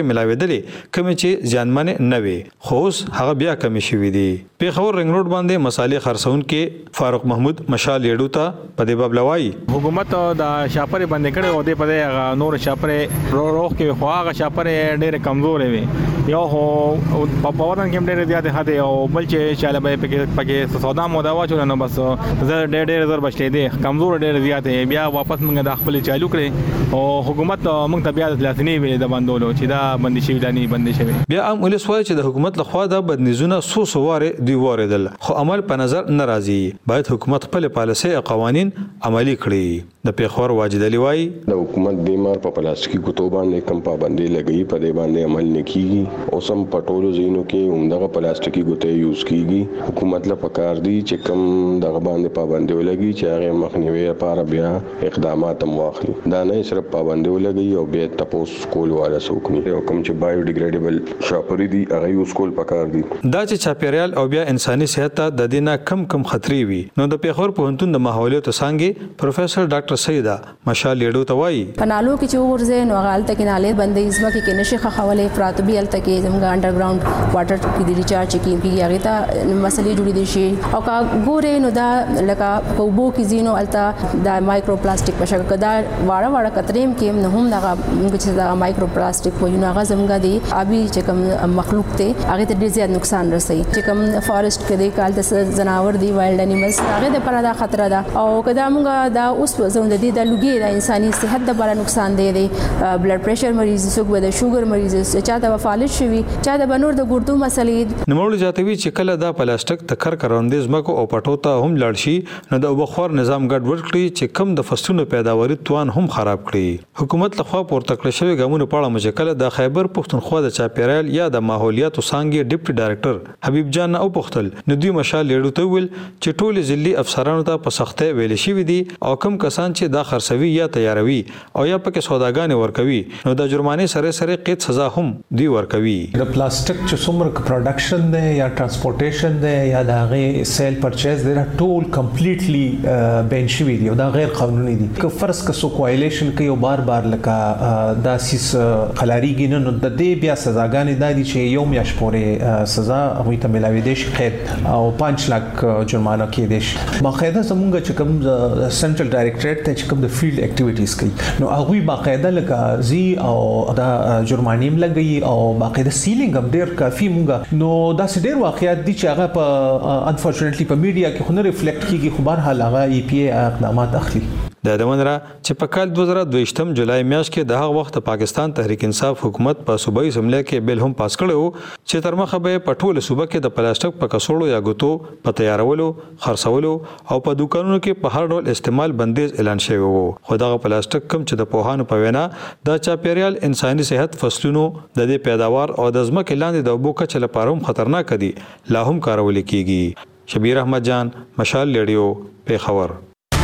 کېدلې کوم چې ځانمن نه وي خو هغه بیا کم شوې دي. پیښور رنګ روډ باندې مصالح خرڅون کې فاروق محمود مشال لیډو ته په دې باب لوي حکومت د شاپره باندې کړي او د په دې نور شاپره روغ کې خو هغه شاپره ډېر کمزورې وي یو هو په پاورن کې ډېر زیات هته او بل چې چاله به پکې پکې سودا مودا واچو نو بس زه ډېر ډېر زر بچلې دي کمزور ډېر زیات بیا واپس موږ د خپل چالو کړې او حکومت موږ ته بیا د لاسنی ویل د باندولو چې دا بندي شي دانی بندي شي. بیا هم ولې سوال چې د حکومت لخوا د بدنیزونه سو سواره دی واردل خو عمل په نظر ناراضي باید حکومت خپل پالیسي او قوانين عملي کړي. د پیښور واجد علي وای د حکومت بیمار په پلاستیکي کوټو باندې کم پابندي لګي په دې باندې عمل نکېږي او سم پټولو زینو کې همدغه پلاستیکي ګوتې یوز کیږي. حکومت له پکار دی چې کم دغه باندې پابندي ولګي چې هغه مخنیوي لپاره بیا اقدامات هم واخلي. دا نه صرف پابندي ولګي او بیا تاسو کول والا سوکني او کوم چې بایو ډیګریډیبل شاپري دي هغه یوز کول پکار دي. دا چې چاپیریال او بیا انساني صحت ته د دینه کم کم خطرې وي نو د پیښور پوهنتون د ماحولیات څنګه پروفیسور ډاکټر سیدا مشال لیډو ته وایي پنالو کې چې ورځه نو غالته کې نالې بندې ځمکه کې نشي خولې فراتبي الته کې زموږ انډرګراوند واټر کې د ریچارج کې کې هغه ته مسلې جوړې دي شي او کا ګوره نو دا لکه کوبو کې زینو الته د مایکرو پلاستیک په شکل کې دا واړه واړه کتریم کې نه هم دا موږ چې دا مایکرو پلاستیک وایو هغه زموږ دی ابي چې کوم مخلوق ته هغه ته ډېر زیات نقصان رسي چې کوم فارست کې د کال د زناور دی وایلډ انیملز هغه د پردا خطر ده او کدا موږ دا اوس زموږ د د لوګي د انساني صحت لپاره نقصان دی دی بلډ پريشر مریض څوک د شوګر مریض چا د فالج شوی چا د بنور د ګردو مسلې نموړي جاتوي چې کله دا پلاستیک تکر کروندې زمکو او پټو ته هم لړ شي نو د وبخور نظام ګډوډ کړي چې کم د فصلونو پیداواري توان هم خراب کړي. حکومت لخوا پورته کړل شوی ګامونو په اړه مجکله د خیبر پښتونخوا د چاپیریال یا د ماحولیات څنګه ډیپټي ډایریکټر حبیب جان او پختل نو دوی مشال لیډو ته ویل چې ټول ځلي افسرانو ته په سختۍ ویل شي دي او کم کسان چې دا خرڅوي یا تیاروي او یا پکې سوداګانې ورکوي نو د جرمانې سره سره قید سزا هم دی ورکوي. د پلاستیک چې څومره پروډکشن دی یا ترانسپورټیشن دی یا د هغه سیل پرچیز دی ټول کمپلیټلی بین شوی دی او دا غیر قانوني دي. که فرض که سو کوایلیشن کوي او بار بار لکه دا سیس خلاریږي نو د دې بیا سزاګانې دادي چې یو میاش پورې سزا هغه ته ملاوي دي قید او پنځه لک جرمانه کې دي. باقاعده زمونږ چې کوم سنټرل ډایریکټریټ ته چې کوم د فیلډ اکټیویټیز کوي نو هغه باقاعده لکه زی او دا جرمانیم لګي او باقاعده سیلینګ هم ډیر کافي مونږه نو دا څه ډیر واقعیت دي چې هغه په انفورچونټلی په میډیا کې خو نه ریفلیکټ کیږي خو بهر حال هغه ای پی ای اقدامات اخلي. د دمنرا چې په کال دوه زره دوه جولای میاشت کې د هغه وخت پاکستان تحریک انصاف حکومت په صوبایي اسمبلی کې بل هم پاس کړو چې تر مخه به په ټوله صوبه کې د پلاستیک په کڅوړو یا ګوتو په تیارولو خرڅولو او په دکانونو کې په هر ډول استعمال بندیز اعلان شوی وو. خو دغه پلاستیک کم چې د پوهانو په وینا د چاپیریال انساني صحت فصلونو د دې پیداوار او د ځمکې لاندې د اوبو کچه لپاره هم خطرناک دي لا هم کارول کیږي. شبیر احمد جان مشال لیډیو پیښور.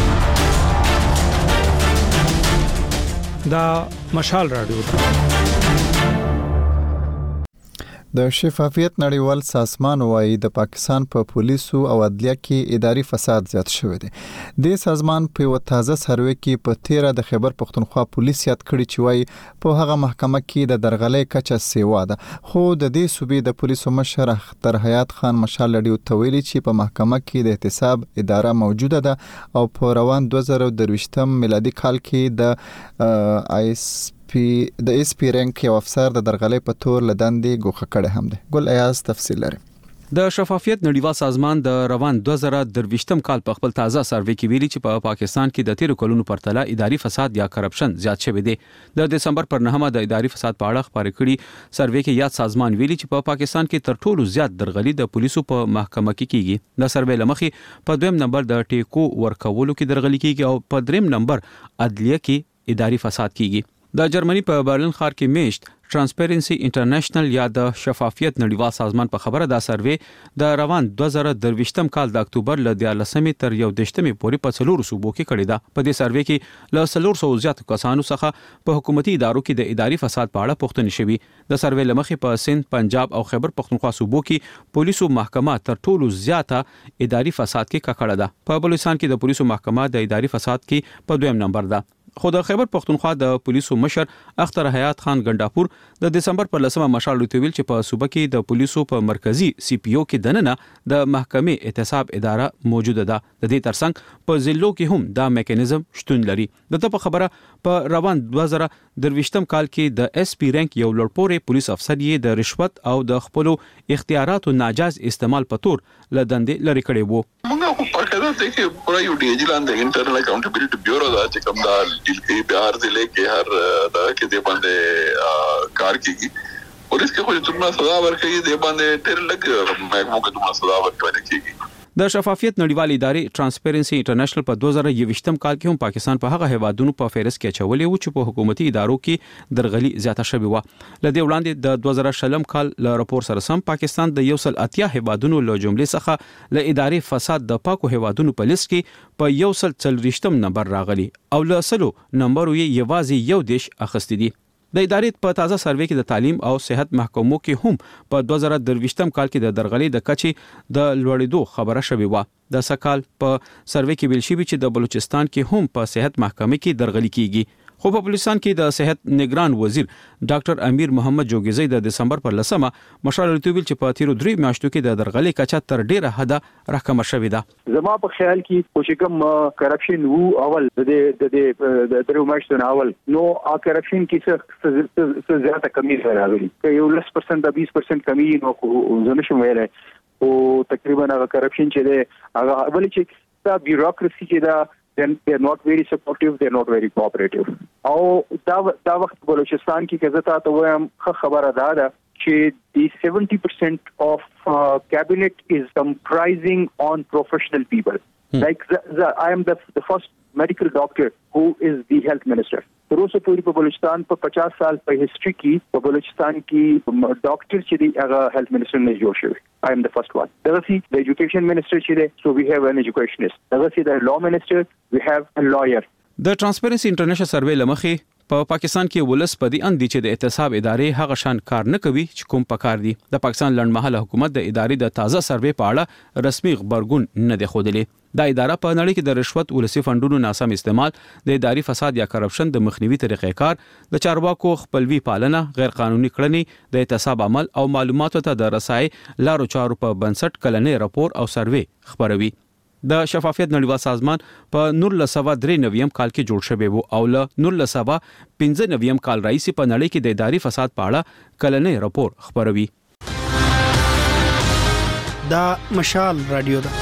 دا مشال رادیو د شفافیت نړیوال سازمان وايي د پاکستان په پا پولیسو او عدلیه کې اداري فساد زیات شوی دی. د سازمان په یو تازه سروې کې په تیره د خیبر پښتونخوا پولیس یاد کړی چې وايي په هغه محکمه کې د درغلۍ کچه سیوا ده خو د دې صوبې د پولیسو مشر اختر حیات خان مشال لډیو تویلی چې په محکمه کې د احتساب اداره موجوده ده او په روان دوه زره درویشتم میلادي کال کې د آیس پی د اس پی رنک یو افسر د درغلۍ په تور لدندې ګوښه کړي هم دي. ګل ایاز تفصیل لري. د شفافیت نړیوال سازمان د روان دوه زره درویشتم کال په خپل تازه سروې کې ویلي چې په پا پاکستان کې د تیر کلونو پرتله اداري فساد یا کرپشن زیات شوی دی. د دسمبر پر نهمه د اداري فساد په اړه خبرې کړي سروې کې یاد سازمان ویلي چې په پا پاکستان کې تر ټولو زیات درغلي د پولیسو په محکمه کې کیږي. د سروې لمخې په دویم نمبر د ټیکو ورکولو کې درغلي کیږي او په دریم نمبر عدلیه کې اداري فساد کیږي. د جرمني په برلین ښار کې میشت ټرانسپیرنسي انټرنیشنل یا د شفافیت نړیوال سازمان په خبره دا سروې د روان دوه زره درویشتم کال د اکتوبر ل دیارلسمې تر یو دیشتمې پورې په څلورو صوبو کې کړې ده. په دې سروې کې له څلور سوه زیات کسانو څخه په حکومتي ادارو کې د اداري فساد په اړه پوښتنې شوې. د سروې لمخې په سند، پنجاب او خیبر پښتونخوا صوبو کې پولیسو محکمه تر ټولو زیاته اداري فساد کې ککړه ده. په بلوچستان کې د پولیسو محکمه د اداري فساد کې په دویم نمبر ده خو د خیبر پختونخوا د پولیسو مشر اختر حیات خان ګنداپور د دسمبر پر لسمه مشال لوتویل چې په صوبه کې د پولیسو په مرکزی سی پی او کې دننه د محکمې احتساب اداره موجوده ده. د دې ترڅنګ په ضلعو کې هم دا میکانیزم شتون لري. د په خبره په روان دوه زره درويشتم کال کې د ایس پی رانک یو لوړپوړی پولیس افسر یې د رشوت او د خپل اختیاراتو ناجایز استعمال په تور لدندې لري کړي وو. موږ په پرخه ده چې پورا یو ډی جی لاندې انټرنل اکاونټیبিলিټي بیورو دا چې کوم دا ډیل کې بهار ضلع کې هر دا کې د باندې کار کیږي پولیس کې خو ته سزا ورکړي د باندې ډېر لګ محکمو کې ته سزا ورکړي کیږي. د شفافیت نړیوال ادارې ټرانسپیرنسي انټرنیشنل په دوه زره یوویشتم کال کې هم پاکستان په هغه هیوادونو په فهرست کې اچولې و چې په حکومتي ادارو کې درغلي زیاته شوې و. لدې وړاندې د دوه زره شلم کال له راپور سره سم پاکستان د یو سل اتیا هیوادونو له جملې څخه له ادارې فساد د پاکو هیوادونو په لیست کې په یو سل څلوېښتم نمبر راغلي او له سلو نمبر یې یوازې یو دیش اخیستي دي. د ادارې په تازه سروې کې د تعلیم او صحت محکمو کې هم په دوه زره درويشتم کال کې د درغلي د کچې د لوړېدو خبره شوې و. د سکال په سروې کې ویل شوی چې د بلوچستان کې هم په صحت محکمې کې درغلي کیږي. خو په بلوچستان کې د صحت نگران وزیر ډاکټر امیر محمد جوګیزی د دسمبر پر لسمه مشال لوتویل چې په تیرو درې میاشتو کې د درغلي کچه تر ډیره حده راکمه شوې ده. زما په خیال کې کوم کوم کرپشن وو اول د د د درو میاشتو اول نو ا کرپشن کې څه زیاته کمی راغلي که یو لس پرسنټ بیس پرسنټ کمی نو زنه شو ویلای او تقریبا هغه کرپشن چې ده هغه اول چې دا بیوروکراسي چې دا then they're not very supportive, they're not very cooperative. او دا دا وخت بلوچستان کې کزتا ته وایم خبره ده ده چې the seventy percent of uh, cabinet is comprising on professional people. Hmm. Like the, the, I am the, the first medical doctor who is the health minister. تر اوسه پورې په بلوچستان په پچاس سال په هیستوري کې په بلوچستان کې ډاکټر چې دی هغه هیلث منسٹر نه جوړ شوی. I am the first one. دغه سي د ایجوکیشن منسٹر چې دی so we have an educationist. دغه سي د لا منسٹر we have a lawyer. د ټرانسپیرنسي انټرنیشنل سروې لمخې په پاکستان کې ولس په دې اندي چې د احتساب ادارې هغه شان کار نه کوي چې کوم پکار دي. د پاکستان لنډمهاله حکومت د ادارې د تازه سروې په اړه رسمي خبرګون نه دی خوده. دا اداره په نړۍ کې د رشوت ولسی فندونو ناسم استعمال، د اداري فساد یا کرپشن د مخنیوي طریقې کار، د چارواکو خپلوي پالنه، غیر قانوني کړنې، د احتساب عمل او معلوماتو ته د رسای لارو چارو په بنسټ کلنې راپور او سروې خبروي. د شفافیت نړیوال سازمان په نولس سوه درې نویم کال کې جوړ شوی وو او له نولس سوه پنځه نویم کال راځي په نړۍ کې د اداري فساد په اړه کلنې راپور خبروي. دا مشال رادیو ده.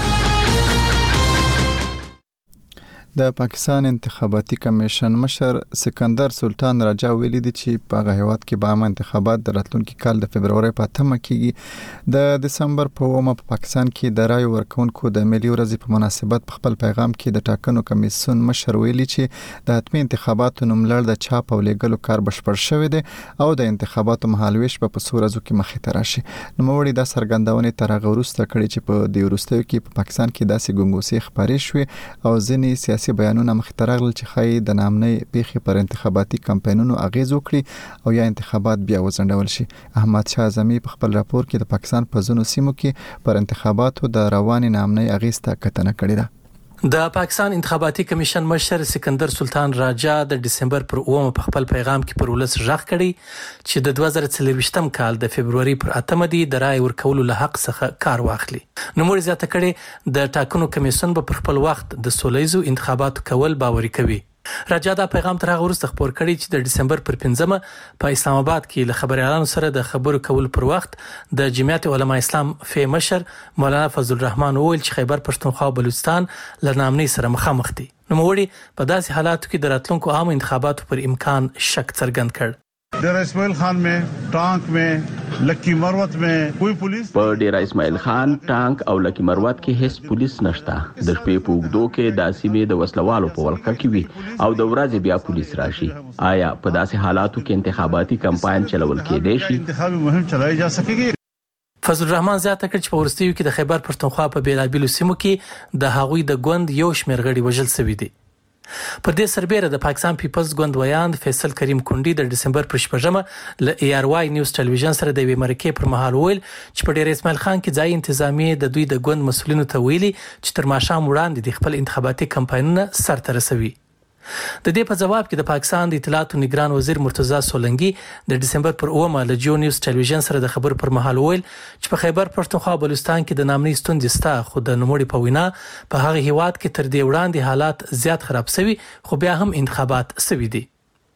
د پاکستان انتخاباتي کمیشن مشر سکندر سلطان راجا ویلي دي چې په هغه هیواد کې به عامه انتخابات د راتلونکي کال د فبرवरी په اتمه کېږي. د دسمبر په اومه په پاکستان کې د رای ورکونکو د ملي ورځې په مناسبت په خپل پیغام کې د ټاکنو کمیسیون مشر ویلي چې د حتمي انتخاباتو نوملړ د چاپ او لیږلو کار بشپړ شوی دی او د انتخاباتو مهالویش په څو ورځو کې مخې ته راشي. نوموړي د سرګندونې تر هغه وروسته کړي چې په دې وروستیو کې په پاکستان کې داسې ګنګوسې خبرې شوې او ځینې سیاسي بیانونه مخې ته راغلل چې ښایي د نامنۍ پیښې پر انتخاباتي کمپاینونو اغیز وکړي او یا انتخابات بیا وځنډول شي. احمد شاه اعظمي په خپل راپور کې د پاکستان په ځینو سیمو کې پر انتخاباتو د رواني نامنۍ اغیز ته کتنه کړې ده. د پاکستان انتخاباتي کمیشن مشر سکندر سلطان راجا د دسمبر پر اومه په خپل پیغام کې پر ولس ژغ کړي چې د دوه زره څلوېښتم کال د فبرवरी پر اتمه دی د رای ورکولو له حق څخه کار واخلي. نو موږ زیاته کړي د ټاکنو کمیسیون به پر خپل وخت د سولېزو انتخاباتو کول باوري کوي. راجا دا پیغام تر هغه وروسته خبر کړی چې د دسمبر پر پنځمه په اسلام آباد کې له خبريالانو سره د خبرو کول پر وخت د جمعیت علما اسلام فی مشر مولانا فضل الرحمن وویل چې خیبر پښتونخوا او بلوچستان له نامنۍ سره مخامخ دي. نو موږ په داسې حالاتو کې د راتلونکو عام انتخاباتو پر امکان شک څرګند کړ. ډیرا اسماعیل خان میں ټانک میں لکی مروت میں کوئی پولیس په ډیرا اسماعیل خان ټانک او لکی مروت کې هیڅ پولیس نشته. د شپې په وګدو کې د سیمې د وسلوالو په ولکه کې وي او د ورځې بیا پولیس راشي. آیا په داسې حالاتو کې انتخاباتي کمپاین چلول کېدای شي؟ انتخابي مهم چلای جا سکیږي. فضل الرحمن زیاته کړ چې په ورستیو کې د خیبر پښتونخوا په بیلابیلو سیمو کې د هغوی د ګوند یو شمېر غړي وژل شوي دي. پر دې سربېره د پاکستان پیپلز ګوند ویاند فیصل کریم کونډي د دسمبر پر شپږمه ل ای آر واي نیوز ټلویزیون سره د وی مرکې پر مهال ویل چې په ډیر اسماعیل خان کې ځای انتظامی د دوی د ګوند مسولینو ته ویلي چې تر ماښام وړاندې د خپل انتخاباتي کمپاینونه سرته رسوي. د دې په جواب کې د پاکستان د اطلاعات نگران وزیر مرتضی سولنګي د دسمبر پر اومه له جو نیوز ټلویزیون سره د خبر پر مهال ویل چې په خیبر پښتونخوا بلوچستان کې د نامنۍ ستونزې ستا خو د نوموړي په وینا په هغه هیواد کې تر دې وړاندې حالات زیات خراب شوي خو بیا هم انتخابات شوي دي.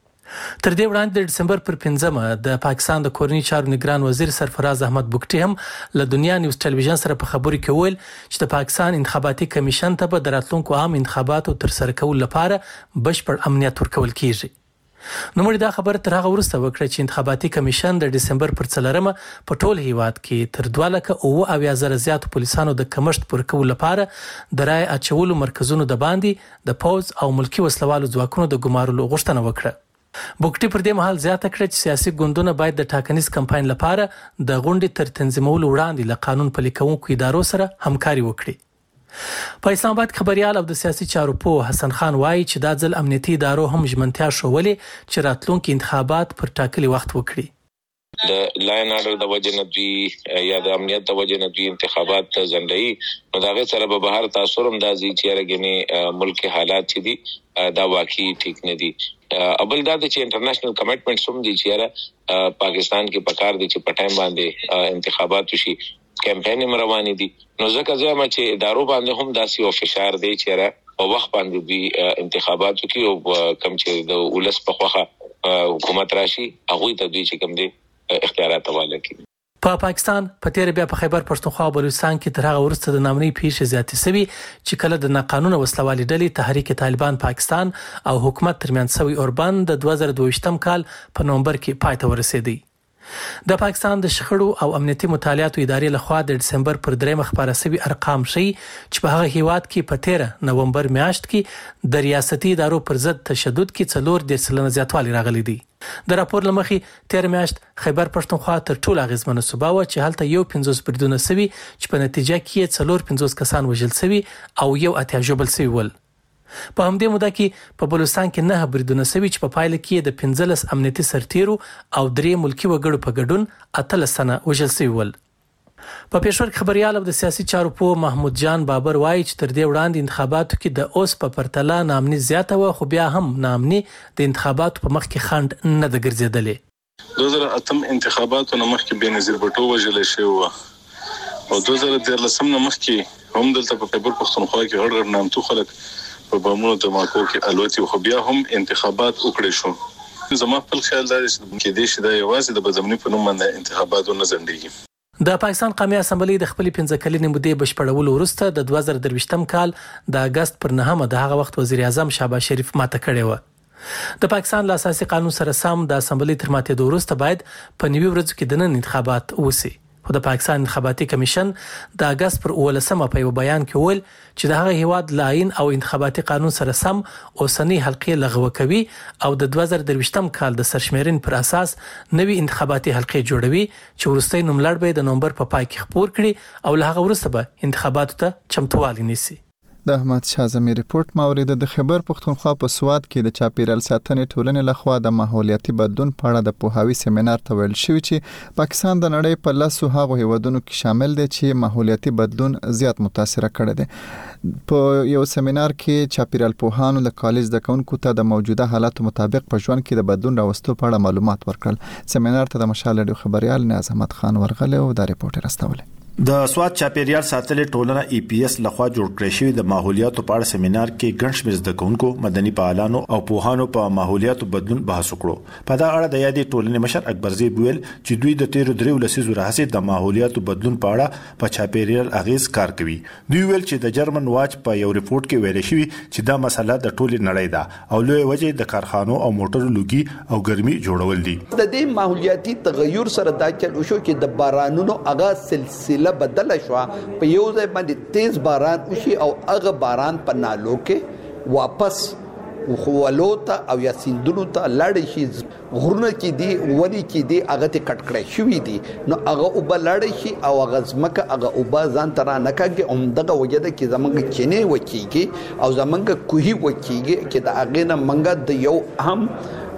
تر دې وړاندې د دسمبر پر پنځمه د پاکستان د کورنۍ چارو نگران وزیر سرفراز احمد بوګټي هم له دنیا نیوز ټلویزیون سره په خبرو کې ویل چې د پاکستان انتخاباتي کمیشن ته به د راتلونکو عام انتخاباتو تر سره کولو لپاره بشپړ امنیت ورکول کیږي. نوموړي دا خبره تر هغه وروسته وکړه چې انتخاباتي کمیشن د دسمبر پر څلورمه په ټول هیواد کې تر دوه لکه اوه اویا زره زیاتو پولیسانو د کمښت پوره کولو لپاره د رای اچولو مرکزونو د باندې د پوز او ملکی وسلوالو ځواکونو د ګمارلو غوښتنه وکړه. بوګټي پر دې مهال زیاته کړه چې سیاسي ګوندونه باید د ټاکنیز کمپاین لپاره د غونډې تر تنظیمولو وړاندې له قانون پلي کوونکو ادارو سره همکاري وکړي. په اسلام آباد خبريال او د سیاسي چارو په حسن خان وایي چې دا ځل امنیتي ادارو هم ژمنتیا شولې چې راتلونکي انتخابات پر ټاکلي وخت وکړي. د لاین آرډر د وجه نه دوی یا د امنیت د وجه نه دوی انتخابات ځنډوي نو دا غي سره به بهر تاثیر هم دازي چې راګني ملک حالات چې دي دا واقعي ټیک نه دي. اول دا چې انټرنیشنل کمټمنټس هم دي چې پاکستان کې پکار دي چې په ټایم باندې انتخابات وشي کمپاین روانې دي نو ځکه ځم چې ادارو باندې هم داسي او فشار دی چې را په وخت باندې دوی انتخابات وکړي او کم چې د ولس په خوخه حکومت راشي هغه ته دوی چې کم دي اختیارات حواله کړي. په پا پاکستان په تیر بیا په خیبر پښتونخوا او بلوچستان کې تر هغه وروسته د نامنۍ پیښې زیاتې شوي چې کله د ناقانونه وسلوالي ډلې تحریک طالبان پاکستان او حکومت ترمنځ شوی اوربند د دوه زره دوه ویشتم کال په نومبر کې پای ته ورسېدی. د پاکستان د شخړو او امنیتي مطالعاتو ادارې لخوا د دسمبر پر درېمه خبره شوی ارقام ښیي چې په هغه هیواد کې په تیره نومبر میاشت کې د ریاستي ادارو پر ضد تشدد کې څلور د سلنه زیاتوالی راغلی دی. د راپور لمخې تیر میاشت خیبر پښتونخوا تر ټولو اغیزمنه صوبه و چې هلته یو پنځوس بریدونه شوي چې په نتیجه کې څلور پنځوس کسان وژل شوي او یو اتیا ژوبل شوي ول. په همدې موده کې په بلوچستان کې نه بریدونه شوي چې په پایله کې د پنځلس امنیتي سرتیرو او درې ملکی وګړو په ګډون اتلس تنه وژل شوي ول. په پېښور کې خبريال او د سیاسي چارو په محمود جان بابر وایي چې تر دې وړاندې انتخاباتو کې د اوس په پرتله نامنۍ زیاته و خو بیا هم نامنۍ د انتخاباتو په مخ کې خند نه د ګرځېدلې. دوه زره اتم انتخاباتو نه مخکې بېنظیر بټو وژل شوی و او دوه زره دیارلسم نه مخکې هم دلته په خیبر پښتونخوا کې غړ غړ نامتو خلک په بامونو دماکو کې الوتي خو بیا هم انتخابات وکړي شو. زما خپل خیال دا دی چې د دې د یوازې د بزمنی په نوم باندې انتخابات نه ځنډيږي. د پاکستان قومي اسمبلی د خپل پنځه کلنې مودې بشپړولو وروسته د دوه زره درویشتم کال د اگست پر نهمه د هغه وخت وزیر اعظم شهباز شریف ماته کړې و. د پاکستان له اساسي قانون سره سم د اسمبلی تر ماتېدو وروسته باید په نوي ورځو کې د نن انتخابات وشي. خو د پاکستان انتخاباتي کمیشن د اگست پر اولسمه په یو بیان کې ویل چې د هغه هیواد لاین او انتخاباتي قانون سره سم اوسنی حلقې لغوه کوي او د دوه زره درویشتم کال د سرشمیرین پر اساس نوي انتخاباتي حلقې جوړوي چې وروستۍ نوملړ به د نومبر په پای کې خپور کړي او له هغه وروسته به انتخاباتو ته چمتووالی نیسي. د احمد شاه زمي رپورت مورید د خیبر پښتونخوا په سواد کې د چاپیریال ساتنې ټولنې لخوا د ماحولیاتي بدلون په اړه د پوهاوی سیمینار ته ویل شوی چې پاکستان د نړۍ په لاسو هغه هیوادونو کې شامل دي چې ماحولیاتي بدلون زیات متاثر کړي دي. په یو سیمینار کې چاپیریال پوهانو له کالج د کونکو ته د موجوده حالاتو مطابق په ژوند کې د بدلون راوستلو په اړه معلومات ورکړل. سیمینار ته د مشال رادیو خبريال نیاز احمد خان ورغله او دا رپورټ راستوله. د سواد چاپیریال ساتلې ټولنه ای پی ایس لخوا جوړ کړی شوی د ماحولیاتو په اړه سیمینار کې ګڼ شمېر زده کوونکو مدني فعالانو او پوهانو په ماحولیاتو بدلون بحث وکړو. په دا اړه د یادې ټولنې مشر اکبر زیب ویل چې دوی د تیرو دریو لسیزو راهیسې د ماحولیاتو بدلون په اړه په چاپیریال اغیز کار کوي. دوی ویل چې د جرمن واچ په یو ریپورت کې ویل شوی چې دا مسله د ټولې نړۍ ده او لوی وجه د کارخانو او موټرو لوګي او ګرمي جوړول دي. د دې ماحولیاتي تغیر سره دا چل وشو چې د بارانونو اغا سلسله بدل شو په یو ځای باندې تیز باران وشي او هغه باران په نالو کې واپس وخولوته او یا سیندونو ته لاړ شي غرونه کې دي ونی کې دي هغه ته کټ کړی شوی دي نو هغه او بل لاړ شي او هغه ځمکه هغه او با ځان تر نه کېږي هم دغه وجه ده کې زمونږ چینه وکیږي او زمونږ کوهي وکیږي چې د هغه نه منګه د یو هم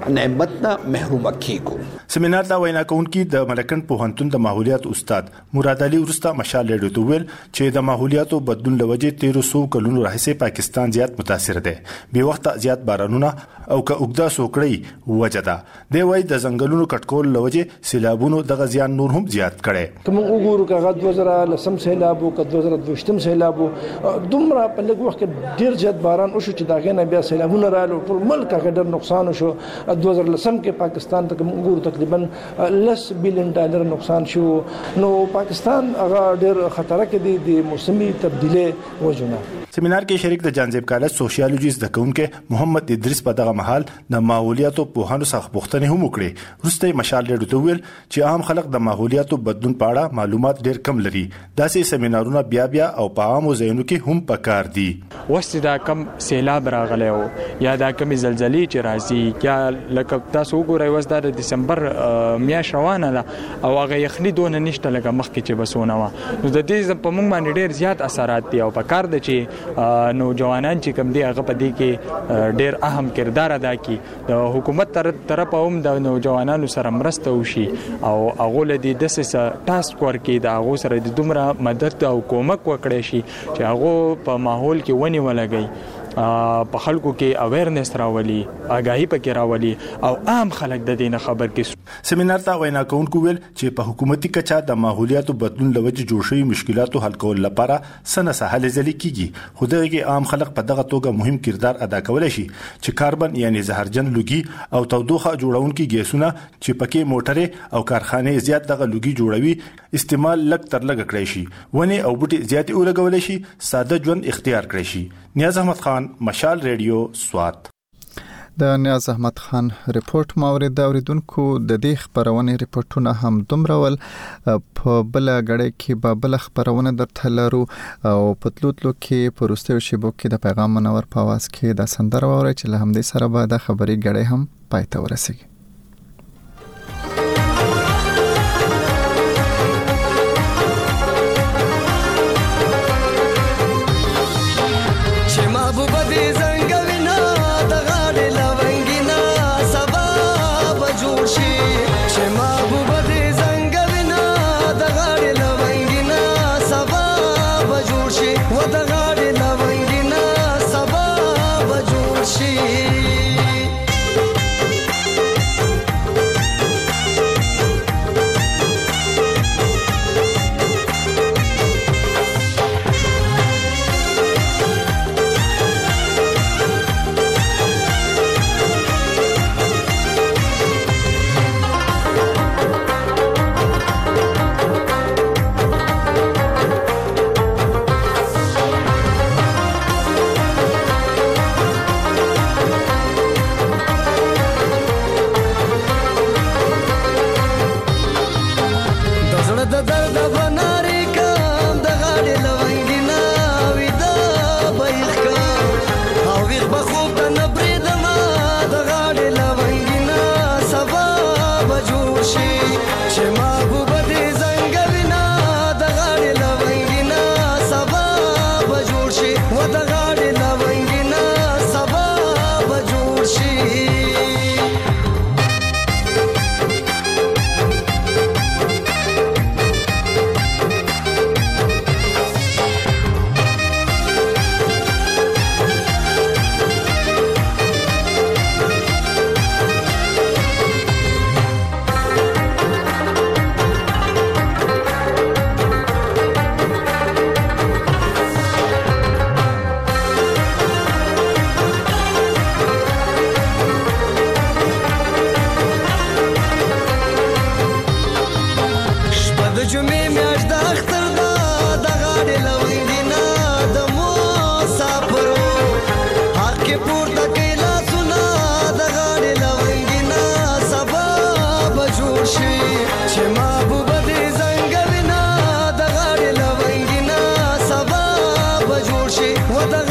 نعمت نه محروم کیږو. سیمینار دا وینا کوونکی د ملکن پوهنتون د ماحولیات استاد مراد علي ورستا مشال لري ته ویل چې د ماحولیاتو بدلون لوجه تیرو سو کلونو راهیسې پاکستان زیات متاثر دی. به وخت زیات بارانونه او که اوګدا سوکړی وجه ده. دی وای د ځنګلونو کټکول لوجه سیلابونو د غزيان نور هم زیات کړي. کوم وګورو که دوه زره لسم سیلاب او که دوه زره دوشتم سیلاب دومره په لږ وخت کې ډیر زیات باران وشو چې داغه نه بیا سیلابونه رالو ټول ملک هغه ډیر نقصان شو. دوه زره لسم کې پاکستان ته وګورو تقریبا لس بلین ډالر نقصان شو. نو پاکستان هغه ډیر خطر کې دی د موسمي تبدیلی وجونه. سیمینار کې شریک د جانزیب کالج سوشیالوجیست د کونکو محمد ادریس په دغه محل د ماحولیاتو په هانو څخه پوښتنه هم وکړي. ورسته مشال لري ته ویل چې عام خلک د ماحولیاتو بدلون په اړه معلومات ډیر کم لري. داسې سیمینارونه بیا بیا او په عامو ځایونو کې هم پکار دي. وسته دا کم سیلاب راغلی او یا دا کم زلزلې چې راځي یا لکه تاسو وګورئ وسته د دسمبر میاشت روانه ده او هغه یخني دونه نشته لکه مخکې چې بسونه و. نو د دې په موږ باندې ډیر زیات اثرات دي او پکار دي چې نوجوانان چې کوم دی هغه په دې کې ډېر اهم کردار ادا کړي. د حکومت تر طرف هم د نوجوانانو سره مرسته وشي او هغه لدی د سیسه ټاسک ورکې د هغه سره د دومره مدد او کومک وکړي شي چې هغه په ماحول کې ونی ولګي په خلکو کې اویرنس راولي آگاهی پکې راولي او عام خلک د دې نه خبر کې. سیمینار ته وینا کوونکو ویل چې په حکومتي کچا د ماحولیاتو بدلون لوجه جوړ شوی مشکلاتو حل کول لپاره سنه سهل ځلې کیږي. خو دغه کې عام خلک په دغه توګه مهم کردار ادا کولای شي چې کاربن یعنی زهرجن لوګي او تودوخه جوړونکي ګیسونه چې پکې موټرې او کارخانه زیات دغه لوګي جوړوي استعمال لګ تر لګ کړی شي. ونی او بوټي زیات اولګول شي ساده ژوند اختیار کړی شي. نیاز احمد خان مشال ریډیو سوات. د نیاز احمد خان ریپورت ماورید اوریدونکو د دې خبرونه ریپورتونه هم دومره ول په بل غړې کې به بل خبرونه درته لرو او پتلوتلو کې پروستو شیبو کې د پیغام منور په आवाज کې د سندره وره چې له همدې سره به د خبري غړې هم پاتې ورسیږي. What the